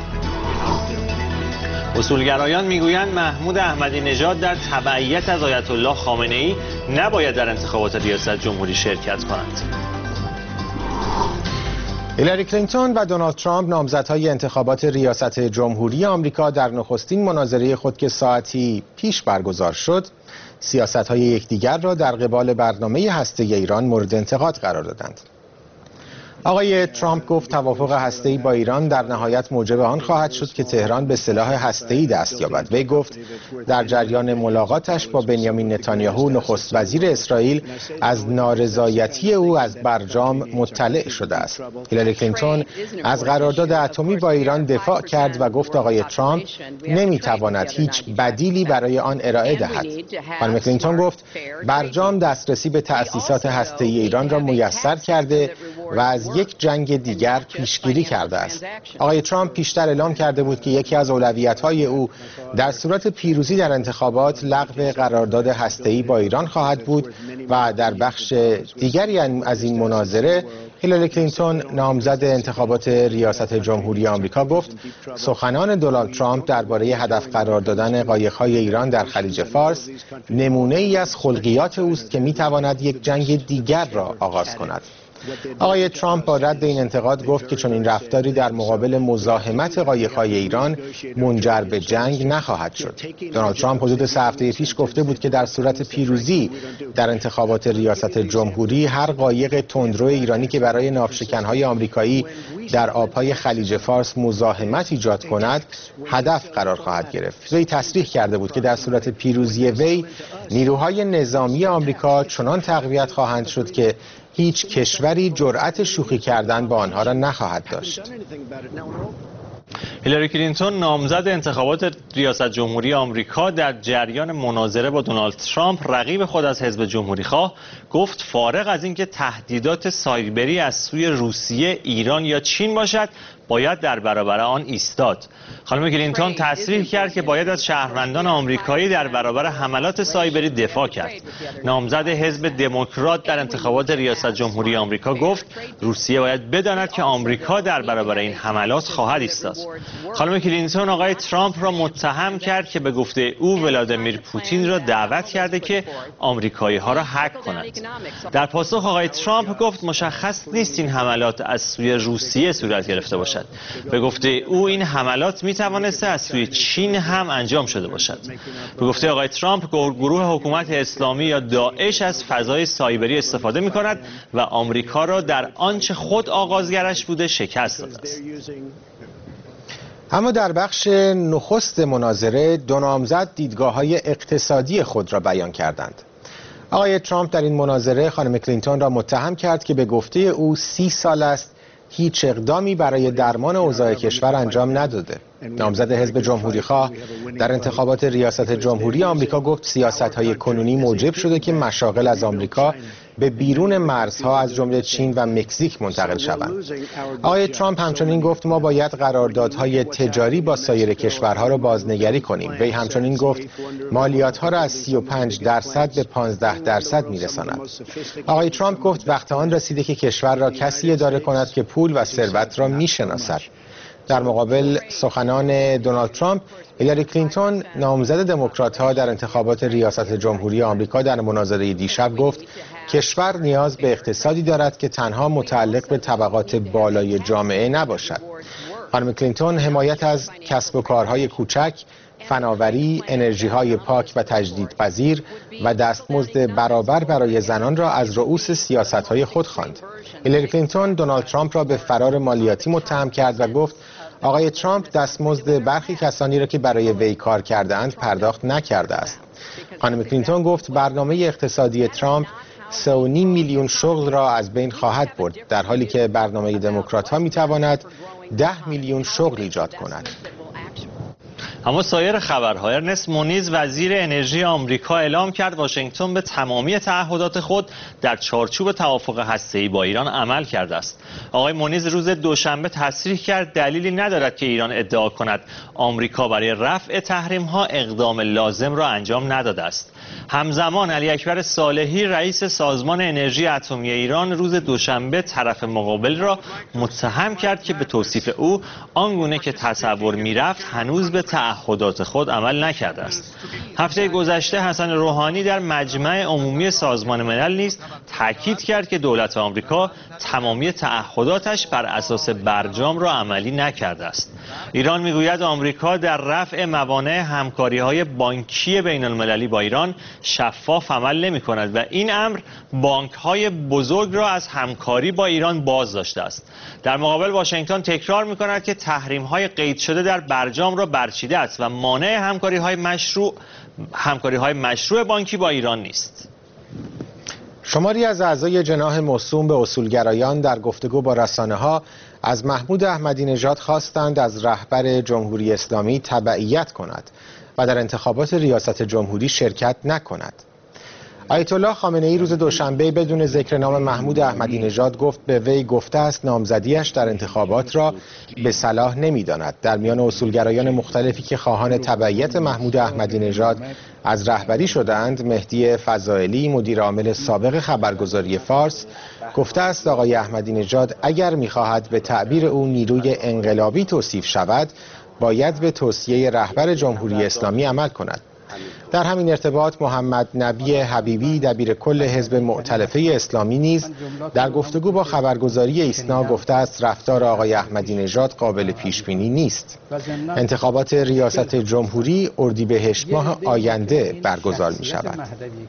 اصولگرایان میگویند محمود احمدی نژاد در تبعیت از آیت الله خامنه ای نباید در انتخابات ریاست جمهوری شرکت کند. هیلاری کلینتون و دونالد ترامپ نامزدهای انتخابات ریاست جمهوری آمریکا در نخستین مناظره خود که ساعتی پیش برگزار شد، سیاست‌های یکدیگر را در قبال برنامه هسته‌ای ایران مورد انتقاد قرار دادند. آقای ترامپ گفت توافق هسته‌ای با ایران در نهایت موجب آن خواهد شد که تهران به سلاح هسته‌ای دست یابد. وی گفت در جریان ملاقاتش با بنیامین نتانیاهو نخست وزیر اسرائیل از نارضایتی او از برجام مطلع شده است. هیلاری کلینتون از قرارداد اتمی با ایران دفاع کرد و گفت آقای ترامپ نمیتواند هیچ بدیلی برای آن ارائه دهد. خانم کلینتون گفت برجام دسترسی به تأسیسات هسته‌ای ایران را میسر کرده و از یک جنگ دیگر پیشگیری کرده است. آقای ترامپ پیشتر اعلام کرده بود که یکی از اولویت‌های او در صورت پیروزی در انتخابات لغو قرارداد هسته‌ای با ایران خواهد بود و در بخش دیگری از این مناظره هیلاری کلینتون نامزد انتخابات ریاست جمهوری آمریکا گفت سخنان دونالد ترامپ درباره هدف قرار دادن قایق‌های ایران در خلیج فارس نمونه‌ای از خلقیات اوست که می‌تواند یک جنگ دیگر را آغاز کند. آقای ترامپ با رد این انتقاد گفت که چون این رفتاری در مقابل مزاحمت قایق‌های ایران منجر به جنگ نخواهد شد. دونالد ترامپ حدود سه هفته پیش گفته بود که در صورت پیروزی در انتخابات ریاست جمهوری هر قایق تندرو ایرانی که برای ناوشکن‌های آمریکایی در آب‌های خلیج فارس مزاحمت ایجاد کند هدف قرار خواهد گرفت. وی تصریح کرده بود که در صورت پیروزی وی نیروهای نظامی آمریکا چنان تقویت خواهند شد که هیچ کشوری جرأت شوخی کردن با آنها را نخواهد داشت. هیلاری کلینتون نامزد انتخابات ریاست جمهوری آمریکا در جریان مناظره با دونالد ترامپ رقیب خود از حزب جمهوری خواه گفت فارغ از اینکه تهدیدات سایبری از سوی روسیه، ایران یا چین باشد باید در برابر آن ایستاد. خانم کلینتون تصریح کرد که باید از شهروندان آمریکایی در برابر حملات سایبری دفاع کرد. نامزد حزب دموکرات در انتخابات ریاست جمهوری آمریکا گفت روسیه باید بداند که آمریکا در برابر این حملات خواهد ایستاد. خانم کلینتون آقای ترامپ را متهم کرد که به گفته او ولادیمیر پوتین را دعوت کرده که آمریکایی ها را هک کند. در پاسخ آقای ترامپ گفت مشخص نیست این حملات از سوی روسیه صورت گرفته باشد. به گفته او این حملات می توانسته از سوی چین هم انجام شده باشد. به گفته آقای ترامپ گروه حکومت اسلامی یا داعش از فضای سایبری استفاده می کند و آمریکا را در آنچه خود آغازگرش بوده شکست داده است. اما در بخش نخست مناظره دو نامزد دیدگاه‌های اقتصادی خود را بیان کردند. آقای ترامپ در این مناظره خانم کلینتون را متهم کرد که به گفته او سی سال است هیچ اقدامی برای درمان اوضاع کشور انجام نداده. نامزد حزب جمهوری‌خواه در انتخابات ریاست جمهوری آمریکا گفت سیاست‌های کنونی موجب شده که مشاغل از آمریکا به بیرون مرزها از جمله چین و مکزیک منتقل شوند. آقای ترامپ همچنین گفت ما باید قراردادهای تجاری با سایر کشورها را بازنگری کنیم. وی همچنین گفت مالیات‌ها را از سی و پنج درصد به پانزده درصد می‌رساند. آقای ترامپ گفت وقت آن رسیده که کشور را کسی اداره کند که پول و ثروت را می‌شناسد. در مقابل سخنان دونالد ترامپ، هیلاری کلینتون نامزد دموکرات‌ها در انتخابات ریاست جمهوری آمریکا در مناظره دیشب گفت کشور نیاز به اقتصادی دارد که تنها متعلق به طبقات بالای جامعه نباشد. خانم کلینتون حمایت از کسب و کارهای کوچک، فناوری، انرژی‌های پاک و تجدیدپذیر و دستمزد برابر برای زنان را از رؤوس سیاست‌های خود خواند. هیلاری کلینتون دونالد ترامپ را به فرار مالیاتی متهم کرد و گفت آقای ترامپ دستمزد برخی کسانی را که برای وی کار کرده‌اند پرداخت نکرده است. خانم کلینتون گفت برنامه اقتصادی ترامپ سه و نیم میلیون شغل را از بین خواهد برد، در حالی که برنامه دموکرات‌ها می‌تواند ده میلیون شغل ایجاد کند. اما سایر خبرها، ارنست مونیز وزیر انرژی آمریکا اعلام کرد واشنگتن به تمامی تعهدات خود در چارچوب توافق هسته‌ای با ایران عمل کرده است. آقای مونیز روز دوشنبه تصریح کرد دلیلی ندارد که ایران ادعا کند آمریکا برای رفع تحریم‌ها اقدام لازم را انجام نداده است. همزمان علی اکبر صالحی رئیس سازمان انرژی اتمی ایران روز دوشنبه طرف مقابل را متهم کرد که به توصیف او آنگونه که تصور می‌رفت هنوز به تعهدات خود عمل نکرده است. هفته گذشته حسن روحانی در مجمع عمومی سازمان ملل نیز تاکید کرد که دولت آمریکا تمامی تعهداتش بر اساس برجام را عملی نکرده است. ایران میگوید آمریکا در رفع موانع همکاری‌های بانکی بین‌المللی با ایران شفاف عمل نمی‌کند و این امر بانک‌های بزرگ را از همکاری با ایران باز داشته است. در مقابل واشنگتن تکرار می‌کند که تحریم‌های قید شده در برجام را برچیده است و مانع همکاری‌های مشروع همکاری‌های مشروع بانکی با ایران نیست. شماری از اعضای جناح موسوم به اصولگرایان در گفتگو با رسانه‌ها از محمود احمدی نژاد خواستند از رهبر جمهوری اسلامی تبعیت کند و در انتخابات ریاست جمهوری شرکت نکند. آیت الله خامنه ای روز دوشنبه بدون ذکر نام محمود احمدی نژاد گفت به وی گفته است نامزدیش در انتخابات را به صلاح نمی‌داند. در میان اصولگرایان مختلفی که خواهان تبعیت محمود احمدی نژاد از رهبری شدند، مهدی فضائلی مدیر عامل سابق خبرگزاری فارس گفته است آقای احمدی نژاد اگر می‌خواهد به تعبیر او نیروی انقلابی توصیف شود، باید به توصیه رهبر جمهوری اسلامی عمل کند. در همین ارتباط محمد نبی حبیبی دبیر کل حزب مؤتلفه اسلامی نیز در گفتگو با خبرگزاری ایسنا گفته است رفتار آقای احمدی نژاد قابل پیش بینی نیست. انتخابات ریاست جمهوری اردیبهشت ماه آینده برگزار می شود.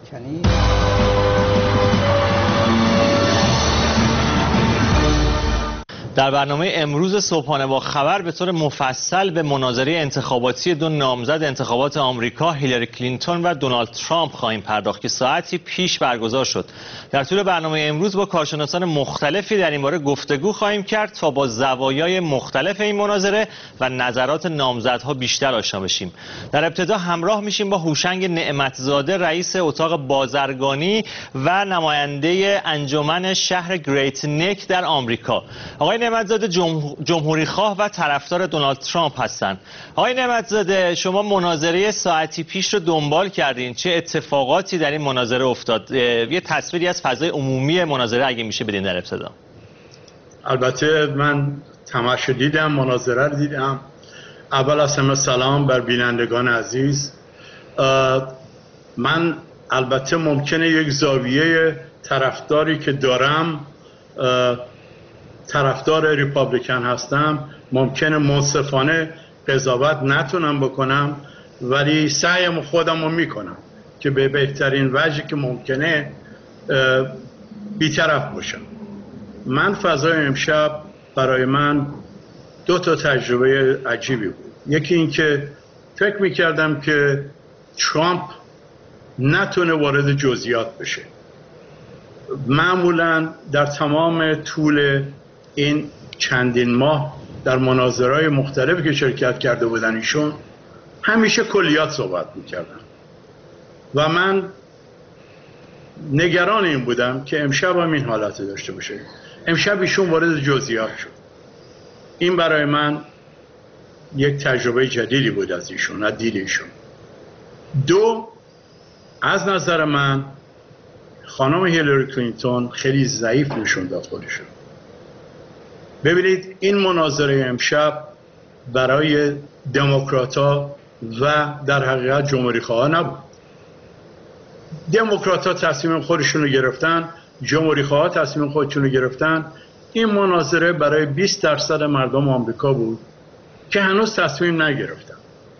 در برنامه امروز صبحانه با خبر به طور مفصل به مناظره انتخاباتی دو نامزد انتخابات آمریکا هیلاری کلینتون و دونالد ترامپ خواهیم پرداخت که ساعتی پیش برگزار شد. در طول برنامه امروز با کارشناسان مختلفی در این باره گفتگو خواهیم کرد تا با زوایای مختلف این مناظره و نظرات نامزدها بیشتر آشنا بشیم. در ابتدا همراه میشیم با هوشنگ نعمتزاده رئیس اتاق بازرگانی و نماینده انجمن شهر گریت نک در آمریکا. آقای نعمت‌زاده جمهوری خواه و طرفدار دونالد ترامپ هستند. آقای نعمت‌زاده، شما مناظره ساعتی پیش رو دنبال کردین، چه اتفاقاتی در این مناظره افتاد؟ یه تصویری از فضای عمومی مناظره اگه میشه بدین در ابتدا. البته من تماشا دیدم، مناظره رو دیدم. اول از همه سلام بر بینندگان عزیز. من البته ممکنه یک زاویه طرفداری که دارم، طرفدار ریپابلیکن هستم، ممکنه منصفانه قضاوت نتونم بکنم، ولی سعیم خودم رو میکنم که به بهترین وجهی که ممکنه بی‌طرف باشم. من فضای امشب برای من دو تا تجربه عجیبی بود. یکی این که فکر میکردم که ترامپ نتونه وارد جزئیات بشه. معمولا در تمام طول این چندین ماه در مناظرهای مختلفی که شرکت کرده بودن ایشون همیشه کلیات صحبت میکردن و من نگران این بودم که امشب هم این حالت داشته باشه. امشب ایشون وارد جزئیات شد. این برای من یک تجربه جدیدی بود از ایشون، از دید ایشون. دو، از نظر من خانم هیلاری کلینتون خیلی ضعیف نشون داد خودشون. ببینید این مناظره امشب برای دموکرات‌ها و در حقیقت جمهوری خواها نبود. دموکرات‌ها تصمیم خودشون رو گرفتن، جمهوری خواها تصمیم خودشون رو گرفتن. این مناظره برای بیست درصد مردم آمریکا بود که هنوز تصمیم نگرفتن.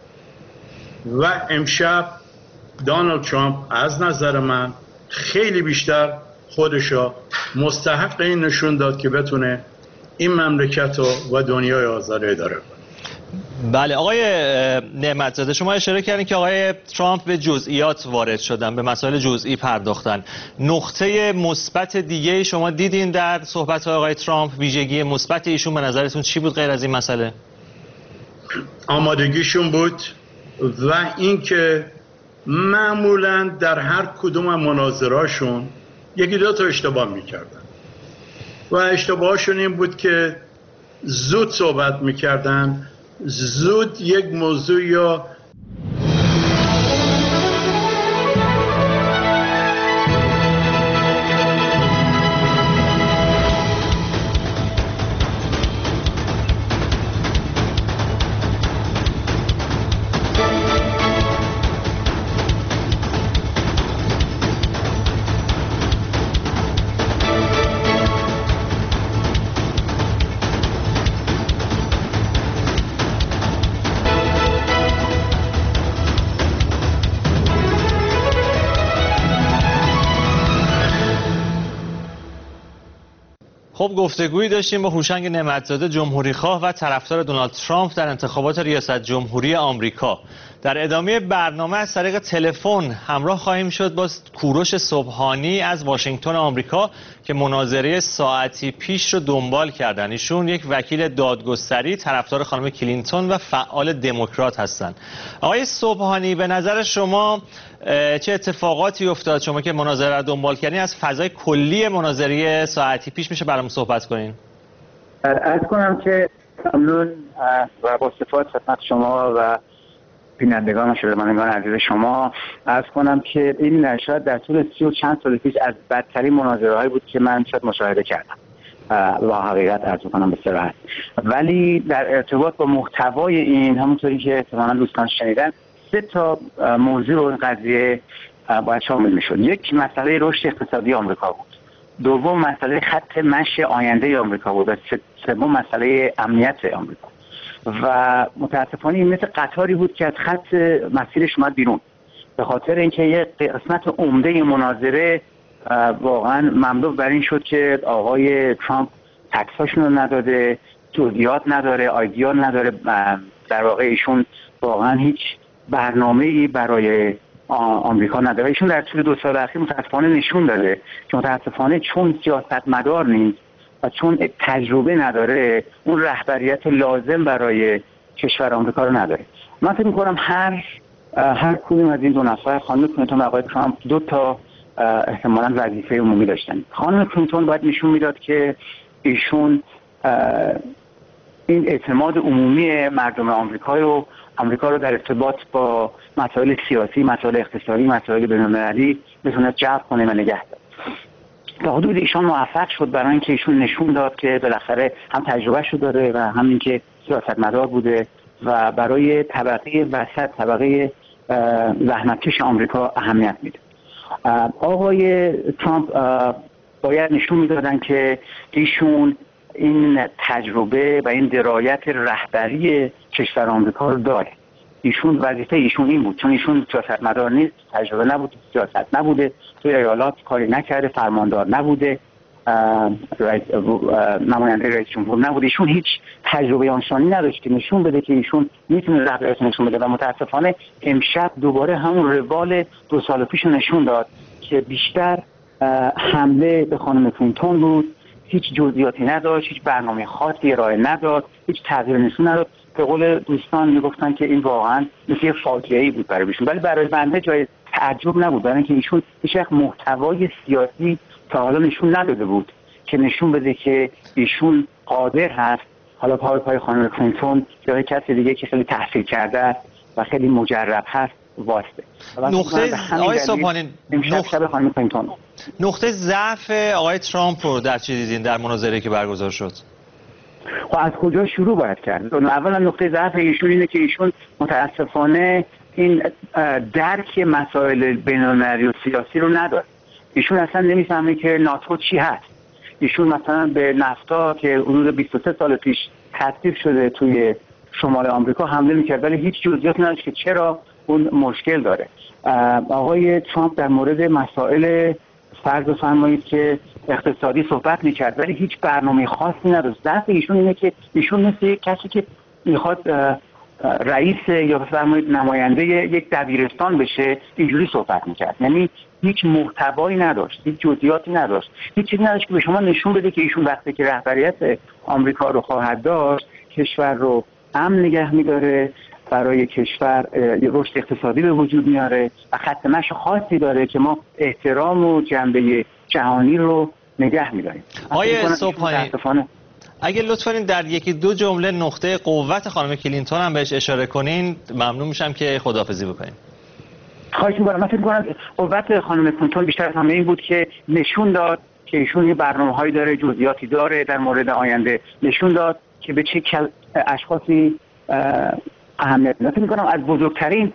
و امشب دونالد ترامپ از نظر من خیلی بیشتر خودشو مستحق این نشون داد که بتونه این مملکت و دنیای آزاد اداره کنه. بله آقای نعمت‌زاده، شما اشاره کردین که آقای ترامپ به جزئیات وارد شدن، به مسائل جزئی پرداختن. نقطه مثبت دیگه شما دیدین در صحبت‌های آقای ترامپ؟ ویژگی مثبت ایشون به نظرتون چی بود غیر از این مسئله؟ آمادگیشون بود و اینکه معمولا در هر کدوم از مناظرهاشون یکی دو تا اشتباه میکردن و اشتباهشون این بود که زود صحبت میکردن، زود یک موضوع یا خب گفتگویی داشتیم با هوشنگ نعمت‌زاده، جمهوری خواه و طرفدار دونالد ترامپ در انتخابات ریاست جمهوری آمریکا. در ادامه برنامه از طریق تلفن همراه خواهیم شد با کوروش صبحانی از واشنگتن آمریکا که مناظره ساعتی پیش رو دنبال کردن. ایشون یک وکیل دادگستری، طرفدار خانم کلینتون و فعال دموکرات هستند. آقای صبحانی، به نظر شما چه اتفاقاتی افتاد؟ شما که مناظره رو دنبال کردین، از فضای کلی مناظره ساعتی پیش میشه برام صحبت کنین؟ عرض کنم که ممنون و با صفات خدمت شما و بینندگان و شنوندگان عزیز شما عرض کنم که این شاید در طول سی و چند سال پیش از بدترین مناظره‌هایی بود که من شاید مشاهده کردم و حقیقت عرض کنم به صراحت. ولی در ارتباط با محتوای این، همونطوری که احتمالاً دوستان شنیدن، سه تا موضوع قضیه باید شامل میشد. یک، مسئله رشد اقتصادی آمریکا بود. دوم، مسئله خط مشی آینده آمریکا بود. و سوم، مسئله امنیت آمریکا. و متاسفانه این مثل قطاری بود که از خط مسیرش اومد بیرون، به خاطر اینکه یه قسمت عمده مناظره واقعا مملو بر این شد که آقای ترامپ تکساشون رو نداده، جزئیات نداره، آیدیا نداره. در واقع ایشون واقعا هیچ برنامه‌ای برای آمریکا نداره. ایشون در طول دو سال اخیر متاسفانه نشون داده که متاسفانه چون سیاستمدار نیست و چون تجربه نداره، اون رهبریت لازم برای کشور آمریکا رو نداره. من فکر می‌کنم هر هر کدوم از این دو نفر، خانم کلینتون و آقای ترامپ، دو تا احتمالاً وظیفه عمومی داشتن. خانم کلینتون باید نشون میداد که ایشون این اعتماد عمومی مردم آمریکا رو آمریکا رو در ارتباط با مسائل سیاسی، مسائل اقتصادی، مسائل بین‌المللی بتونه جلب کنه و نگه داره. تا حدود ایشان موفق شد برای اینکه ایشون نشون داد که بالاخره هم تجربهشو داره و هم اینکه سیاستمدار بوده و برای طبقه وسط، طبقه زحمتکش آمریکا اهمیت میده. آقای ترامپ باید نشون میدادن که ایشون این تجربه و این درایت رهبری کشور آمریکا رو داره. ایشون وظیفه ایشون این بود، چون ایشون سیاستمدار نیست، تجربه نبود، سیاست نبوده، توی ایالات کاری نکرده، فرماندار نبوده، نماینده رئیس جمهور نبوده، ایشون هیچ تجربه آنچنانی نداشت که نشون بده که ایشون میتونه رهبریت نشون بده و متاسفانه امشب دوباره همون روال دو سال پیش نشون داد که بیشتر حمله به خانم کلینتون بود، هیچ جزئیاتی نداشت، هیچ برنامه خاصی ارائه نداد، هیچ تغییر نشون نداد. به قول دوستان میگفتن که این واقعا مثل یه فاجعه‌ای بود برای ایشون، ولی برای بنده جای تعجب نبود، برای اینکه ایشون هیچ وقت محتوای سیاسی تا حالا نشون نداده بود که نشون بده که ایشون قادر هست حالا پای پای خانم کلینتون یا کسی دیگه که خیلی تحصیل کرده است و خیلی مجرب هست واسطه. نقطه آقای صبحانی نقطه نقطه ضعف آقای ترامپ رو در چی دیدین در مناظره که برگزار شد؟ خب از کجا شروع باید کرد؟ اولا نقطه ضعف ایشون اینه که ایشون متاسفانه این درک مسائل بین‌المللی و سیاسی رو نداره. ایشون اصلا نمیفهمه که ناتو چی هست. ایشون مثلا به نفتا که حدود بیست و سه سال پیش تصویب شده توی شمال آمریکا حمله میکرد، ولی هیچ جزئیاتی نداشت که چرا اون مشکل داره. آقای ترامپ در مورد مسائل فرض بفرمایید که اقتصادی صحبت میکرد، ولی هیچ برنامه خاصی نداشت. ضعف ایشون اینه که ایشون مثل یک کسی که میخواد رئیس یا بفرمایید نماینده یک دبیرستان بشه اینجوری صحبت میکرد، یعنی هیچ محتوایی نداشت، هیچ جزئیاتی نداشت، هیچ چیزی نداشت که به شما نشون بده که ایشون وقتی که رهبریت آمریکا رو خواهد داشت کشور رو امن نگه میداره، برای کشور رشد اقتصادی به وجود میاره و خط مشی خاصی داره که ما احترام و جنبه جهانی رو نگه میداریم. آقای صبحانی اگه لطفاً در یکی دو جمله نقطه قوت خانم کلینتون هم بهش اشاره کنین ممنون میشم که خداحافظی بکنین. خواهش می‌کنم. من فکر می‌کنم قوت خانم کلینتون بیشتر از همه این بود که نشون داد که ایشون یه برنامه‌هایی داره، جزئیاتی داره در مورد آینده، نشون داد که به چه اشخاصی اهمیت میده. فکر می‌کنم از بزرگترین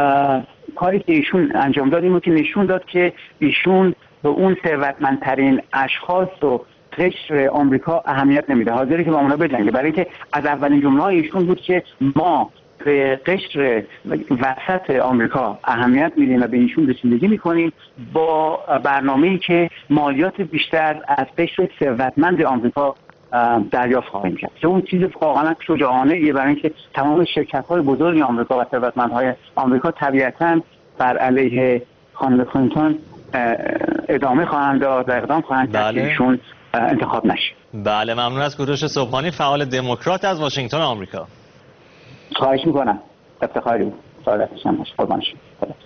کاری که ایشون انجام داد این بود که نشون داد که ایشون به اون ثروتمندترین اشخاص و قشر آمریکا اهمیت نمیده، حاضری که با اونا بجنگه، برای اینکه از اولین جمله‌های ایشون بود که ما به قشر وسط آمریکا اهمیت میدیم و به ایشون رسیدگی میکنیم با برنامه‌ای که مالیات بیشتر از قشر ثروتمند آمریکا دریافت خواهیم کرد، که اون چیز واقعا شجاعانه ایه، برای اینکه تمام شرکت‌های بزرگ آمریکا و ثروتمندهای آمریکا طبیعتاً بر علیه خانم کلینتون ادامه خواهند داد و اقدام خواهند کرد که ایشون انتخاب نشه. بله ممنون از کوروش صبحانی، فعال دموکرات از واشنگتن آمریکا. خواهش میکنم. افتخاری بود. سعادتش هم باشه. قربان شما.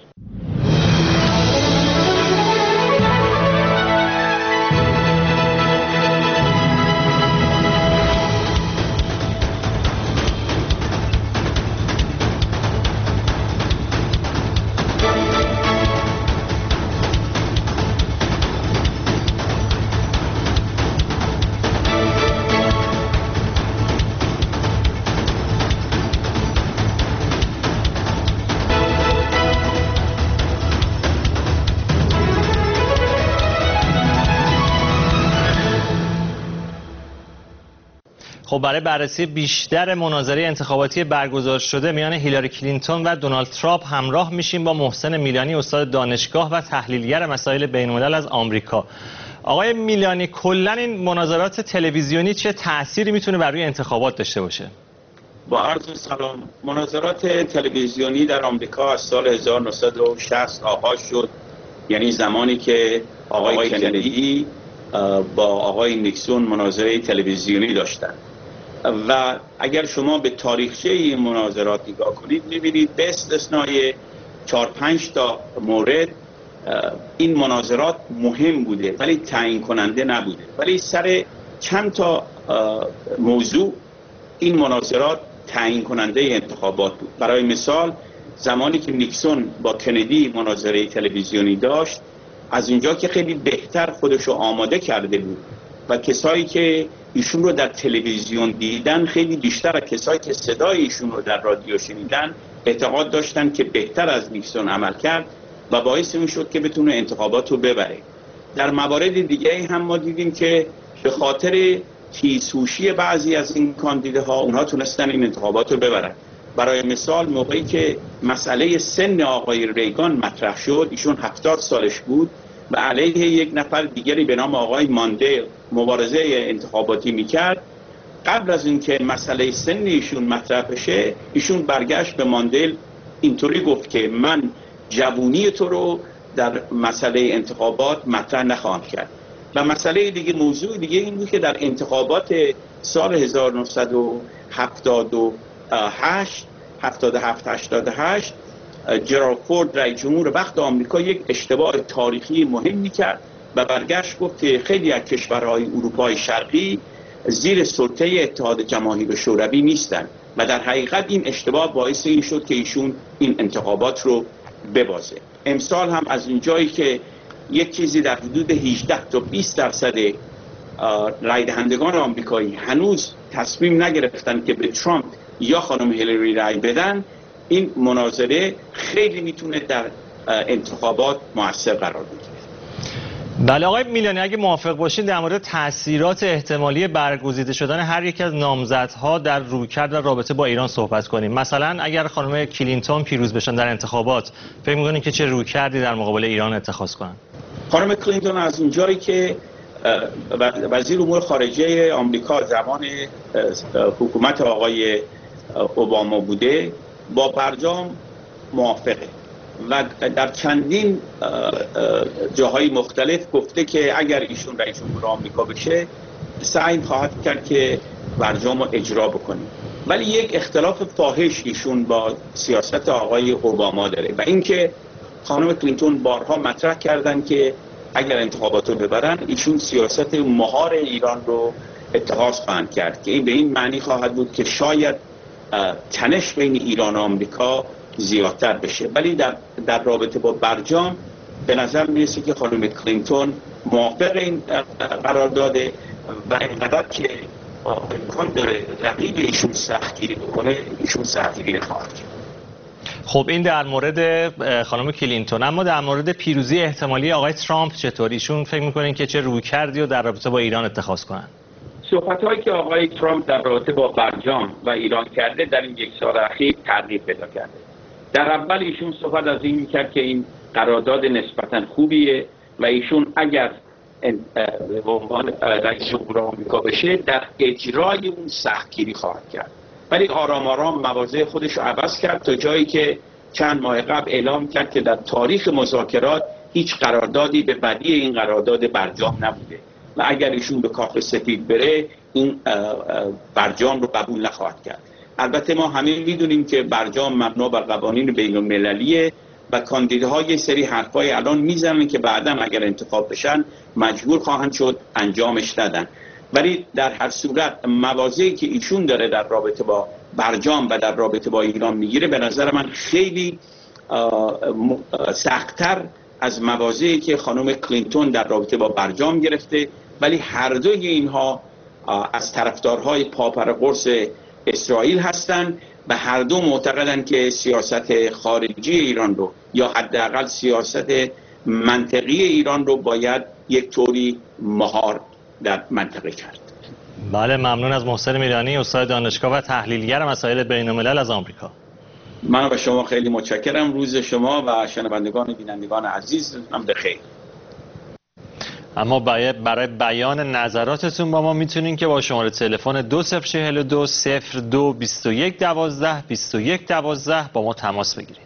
خب برای بررسی بیشتر مناظره انتخاباتی برگزار شده میان هیلاری کلینتون و دونالد ترامپ همراه میشیم با محسن میلانی، استاد دانشگاه و تحلیلگر مسائل بین‌الملل از آمریکا. آقای میلانی، کلا این مناظرات تلویزیونی چه تأثیری میتونه بر روی انتخابات داشته باشه؟ با عرض سلام، مناظرات تلویزیونی در آمریکا از سال هزار و نهصد و شصت آغاز شد، یعنی زمانی که آقای کندی با آقای نیکسون مناظره تلویزیونی داشتند. و اگر شما به تاریخچه این مناظرات نگاه کنید می‌بینید به استثنای چهار پنج تا مورد این مناظرات مهم بوده ولی تعیین کننده نبوده، ولی سر چند تا موضوع این مناظرات تعیین کننده انتخابات بود. برای مثال زمانی که نیکسون با کندی مناظره تلویزیونی داشت، از اونجا که خیلی بهتر خودشو آماده کرده بود و کسایی که ایشون رو در تلویزیون دیدن خیلی بیشتر از کسایی که صدای ایشون رو در رادیو شنیدن اعتقاد داشتن که بهتر از نیکسون عمل کرد و باعث این شد که بتونه انتخابات رو ببره. در موارد دیگه هم ما دیدیم که به خاطر تیزهوشی بعضی از این کاندیداها اونها تونستن این انتخابات رو ببرن. برای مثال موقعی که مسئله سن آقای ریگان مطرح شد، ایشون هفتاد سالش بود و علیه یک نفر دیگری به نام آقای ماندل مبارزه انتخاباتی میکرد. قبل از اینکه مسئله سن ایشون مطرح بشه، ایشون برگشت به ماندل اینطوری گفت که من جوونی تو رو در مسئله انتخابات مطرح نخواهم کرد. و مسئله دیگه، موضوع دیگه این بود که در انتخابات سال هزار و نهصد و هفتاد و هشت هفتاد و هفت هشتاد و هشت جرالد فورد رئیس جمهور وقت آمریکا یک اشتباه تاریخی مهمی کرد و برگشت گفت که خیلی از کشورهای اروپای شرقی زیر سلطه اتحاد جماهیر شوروی نیستن و در حقیقت این اشتباه باعث این شد که ایشون این انتخابات رو ببازه. امسال هم از اونجایی که یک چیزی در حدود هجده تا بیست درصد رای دهندگان آمریکایی هنوز تصمیم نگرفتن که به ترامپ یا خانم هیلاری رای بدن، این مناظره خیلی میتونه در انتخابات مؤثر قرار بگیره. بله آقای میلانی، اگه موافق باشید در مورد تاثیرات احتمالی برگزیده شدن هر یک از نامزدها در رویکرد و رابطه با ایران صحبت کنیم. مثلا اگر خانم کلینتون پیروز بشن در انتخابات، فکر می‌کنید که چه رویکردی در مقابل ایران اتخاذ کنن؟ خانم کلینتون از اونجایی که وزیر امور خارجه آمریکا زمان حکومت آقای اوباما بوده، با برجام موافقه و در چندین جاهای مختلف گفته که اگر ایشون رئیس جمهور آمریکا بشه سعی خواهد کرد که برجام رو اجرا بکنه. ولی یک اختلاف فاحش ایشون با سیاست آقای اوباما داره و اینکه خانم کلینتون بارها مطرح کردن که اگر انتخابات رو ببرن ایشون سیاست مهار ایران رو اتخاذ خواهند کرد که این به این معنی خواهد بود که شاید تنش بین ایران و آمریکا زیادتر بشه. ولی در, در رابطه با برجام به نظر میرسه که خانم کلینتون موافق این قرار داده و اینقدر که امکان داره رقیب ایشون سختگیری بکنه، ایشون سختگیری خواهد کرد. خب این در مورد خانم کلینتون، اما در مورد پیروزی احتمالی آقای ترامپ چطور؟ ایشون فکر میکنین که چه رویکردی رو در رابطه با ایران اتخاذ کنن؟ صحبت‌هایی که آقای ترامپ در رابطه با برجام و ایران کرده در این یک سال اخیر تغییر پیدا کرده. در اول ایشون صحبت از این میکرد که این قرارداد نسبتاً خوبیه و ایشون اگر به عنوان رئیس جمهور آمریکا بشه در اجرای اون سختگیری خواهد کرد. ولی آرام آرام مواضع خودش رو عوض کرد تا جایی که چند ماه قبل اعلام کرد که در تاریخ مذاکرات هیچ قراردادی به بدی این قرارداد برجام نبوده و اگر ایشون به کاخ سفید بره این برجام رو قبول نخواهد کرد. البته ما همه میدونیم که برجام مبنا بر قوانین بین المللیه و کاندیداها یه سری حرفای الان میزنن که بعدا اگر انتخاب بشن مجبور خواهند شد انجامش ندن. ولی در هر صورت مواضعی که ایشون داره در رابطه با برجام و در رابطه با ایران میگیره به نظر من خیلی سخت‌تر از مواضعی که خانم کلینتون در رابطه با برجام گرفته. ولی هر دوی اینها از طرفدارهای پاپرقرص اسرائیل هستند و هر دو معتقدند که سیاست خارجی ایران رو یا حداقل سیاست منطقی ایران رو باید یک طوری مهار در منطقه کرد. بله ممنون از محسن میلانی، استاد دانشگاه و تحلیلگر مسائل بین الملل از آمریکا. من به شما خیلی متشکرم. روز شما و شنوندگان و بینندگان عزیز هم بخیر. اما برای بیان نظراتتون با ما میتونین که با شماره تلفن دو صفر چهل و دو صفر دو بیست و یک دوازده بیست و یک دوازده با ما تماس بگیرید.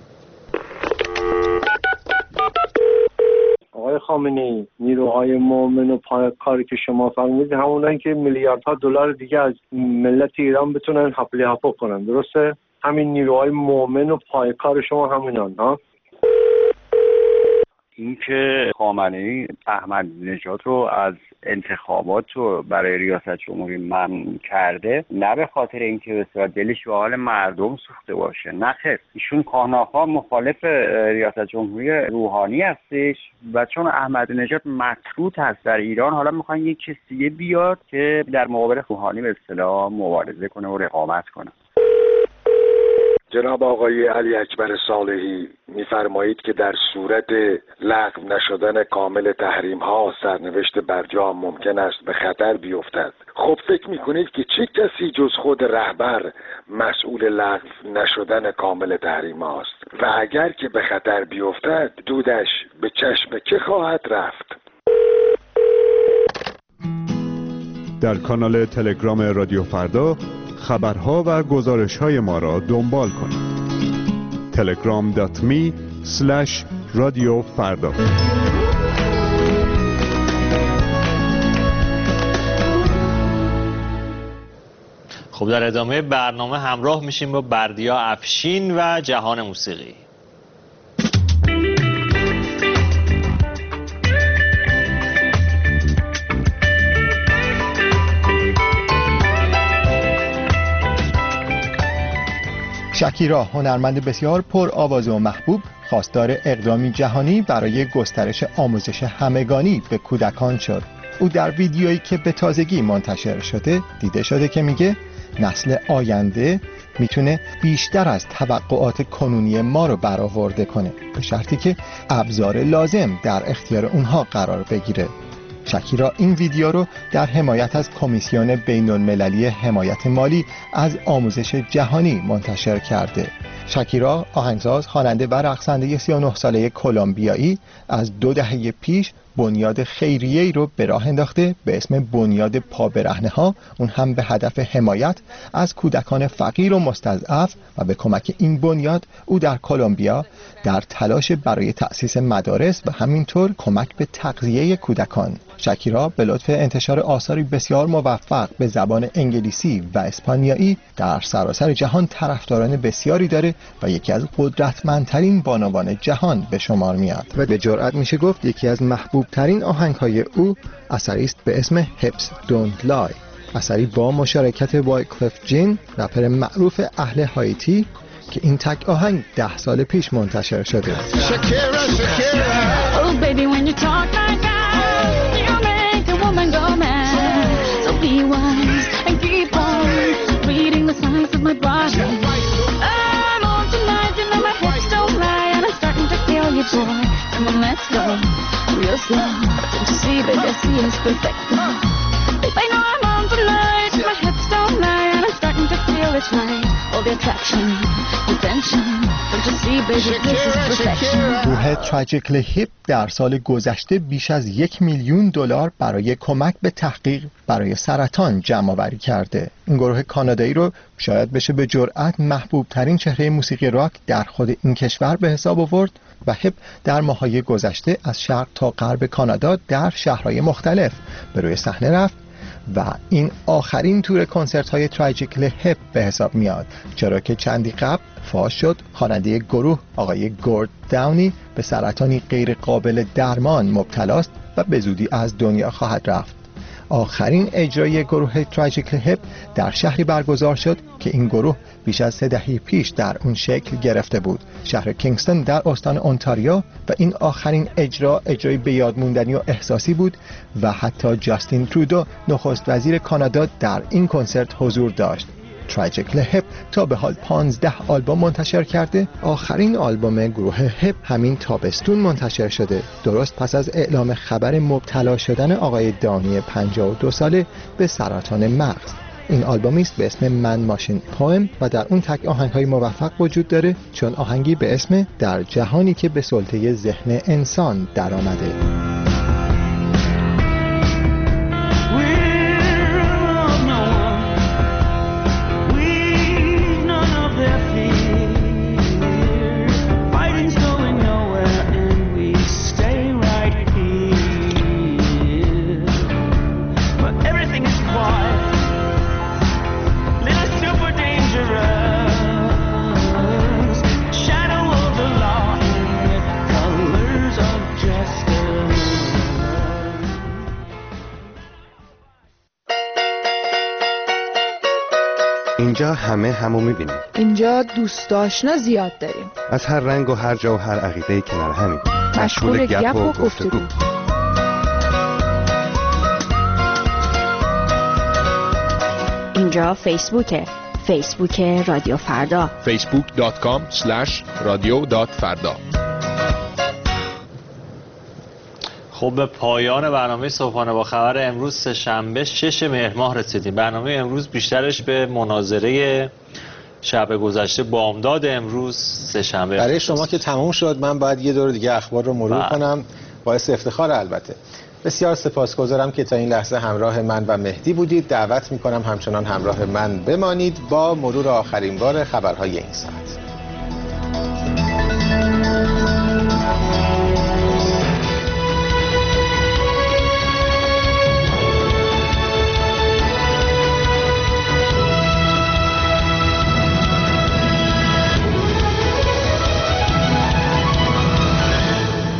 آقای خامنه‌ای، نیروهای مؤمن و پای کاری که شما فرمودید همونن که میلیاردها دلار دیگه از ملت ایران بتونن حپلی حپو کنن، درسته؟ همین نیروهای مؤمن و پای کار شما همینان ها؟ اینکه خامنه‌ای احمد نژاد رو از انتخابات رو برای ریاست جمهوری ممنوع کرده، نه به خاطر اینکه به صورت دلش به حال مردم سوخته باشه، نه خیر، ایشون خواه‌ناخواه مخالف ریاست جمهوری روحانی هستش و چون احمد نژاد مطرود هست در ایران، حالا میخوان یک کسی بیاد که در مقابل روحانی به اصطلاح مبارزه کنه و رقابت کنه. جناب آقای علی اکبر صالحی می‌فرمایید که در صورت لغو نشدن کامل تحریم ها سرنوشت برجام ممکن است به خطر بیفتد. خب فکر می‌کنید که چه کسی جز خود رهبر مسئول لغو نشدن کامل تحریم هاست و اگر که به خطر بیفتد دودش به چشم که خواهد رفت؟ در کانال تلگرام رادیو فردا خبرها و گزارش‌های ما را دنبال کنید. تلگرام دات می اسلش رادیو فردا. خب در ادامه برنامه همراه میشیم با بردیا افشین و جهان موسیقی. شکیرا، هنرمند بسیار پر آواز و محبوب، خواستار اقدامی جهانی برای گسترش آموزش همگانی به کودکان شد. او در ویدیویی که به تازگی منتشر شده دیده شده که میگه نسل آینده میتونه بیشتر از توقعات کنونی ما رو برآورده کنه، به شرطی که ابزار لازم در اختیار اونها قرار بگیره. شکیرا این ویدیو رو در حمایت از کمیسیون بین المللی حمایت مالی از آموزش جهانی منتشر کرده. شکیرا، آهنگساز، خواننده و رقصنده سی و نه ساله کلمبیایی، از دو دهه پیش بنیاد خیریه‌ای رو به راه انداخته به اسم بنیاد پابرهنه‌ها، اون هم به هدف حمایت از کودکان فقیر و مستضعف، و به کمک این بنیاد او در کلمبیا در تلاش برای تأسیس مدارس و همینطور کمک به تغذیه کودکان. شکیرا به لطف انتشار آثاری بسیار موفق به زبان انگلیسی و اسپانیایی در سراسر جهان طرفداران بسیاری داره و یکی از قدرتمندترین بانوان جهان به شمار میاد و به جرئت میشه گفت یکی از محبوب ترین آهنگ‌های او اثری است به اسم Hips Don't Lie، اثری با مشارکت وایکلف جین، رپر معروف اهل هایتی، که این تک آهنگ ده سال پیش منتشر شده. Shakira, Shakira. Oh baby when you talk like that you make a woman go mad, so be wise and keep on reading the signs of my body. I'm on tonight, you know my hips don't lie, and I'm starting to feel you boy. Come on let's go real slow, don't you see baby I see it's perfect. Babe I know I'm on tonight, my hips don't lie, and I'm starting to feel it's right. All the attraction, the tension, don't you see baby this is perfection. گروه تراژیکلی هیپ در سال گذشته بیش از یک میلیون دلار برای کمک به تحقیق برای سرطان جمع آوری کرده. این گروه کانادایی رو شاید بشه به جرئت محبوب ترین چهره موسیقی راک در خود این کشور به حساب آورد و هیپ در ماه‌های گذشته از شرق تا غرب کانادا در شهرهای مختلف به روی صحنه رفت و این آخرین تور کنسرت های تراژیکلی هیپ به حساب میاد، چرا که چندی قبل فاش شد خواننده گروه آقای گورد داونی به سرطانی غیر قابل درمان مبتلاست و به زودی از دنیا خواهد رفت. آخرین اجرای گروه تراژیکلی هیپ در شهری برگزار شد که این گروه بیش از سه دهه پیش در اون شکل گرفته بود، شهر کینگستون در استان اونتاریو، و این آخرین اجرا اجرای به یاد موندنی و احساسی بود و حتی جاستین ترودو نخست وزیر کانادا در این کنسرت حضور داشت. تراژیکلی هیپ تا به حال پانزده آلبوم منتشر کرده. آخرین آلبوم گروه هیپ همین تابستون منتشر شده، درست پس از اعلام خبر مبتلا شدن آقای دانی پنجاه و دو ساله به سرطان مغز. این آلبومی است به اسم من ماشین پوئم و در اون تک آهنگ‌های موفق وجود داره، چون آهنگی به اسم در جهانی که به سلطه ذهن انسان درآمده. Shadow of the law with colors of dread. اینجا همه همو میبینیم. اینجا دوست آشنا زیاد داریم. از هر رنگ و هر جا و هر عقیده کنار همین. مشغول گپ و گفتگو. اینجا فیسبوکه. فیسبوک رادیو فردا. فیسبوک دات کام اسلش رادیو دات فردا. خب به پایان برنامه صبحانه با خبر امروز سه‌شنبه شش مهر ماه رسیدیم. برنامه امروز بیشترش به مناظره شب گذشته بامداد امروز سه‌شنبه. برای شما که تموم شد من باید یه دور دیگه اخبار رو مرور کنم، باعث افتخار البته. بسیار سپاسگزارم که تا این لحظه همراه من و مهدی بودید. دعوت میکنم همچنان همراه من بمانید با مرور آخرین بار خبرهای این ساعت.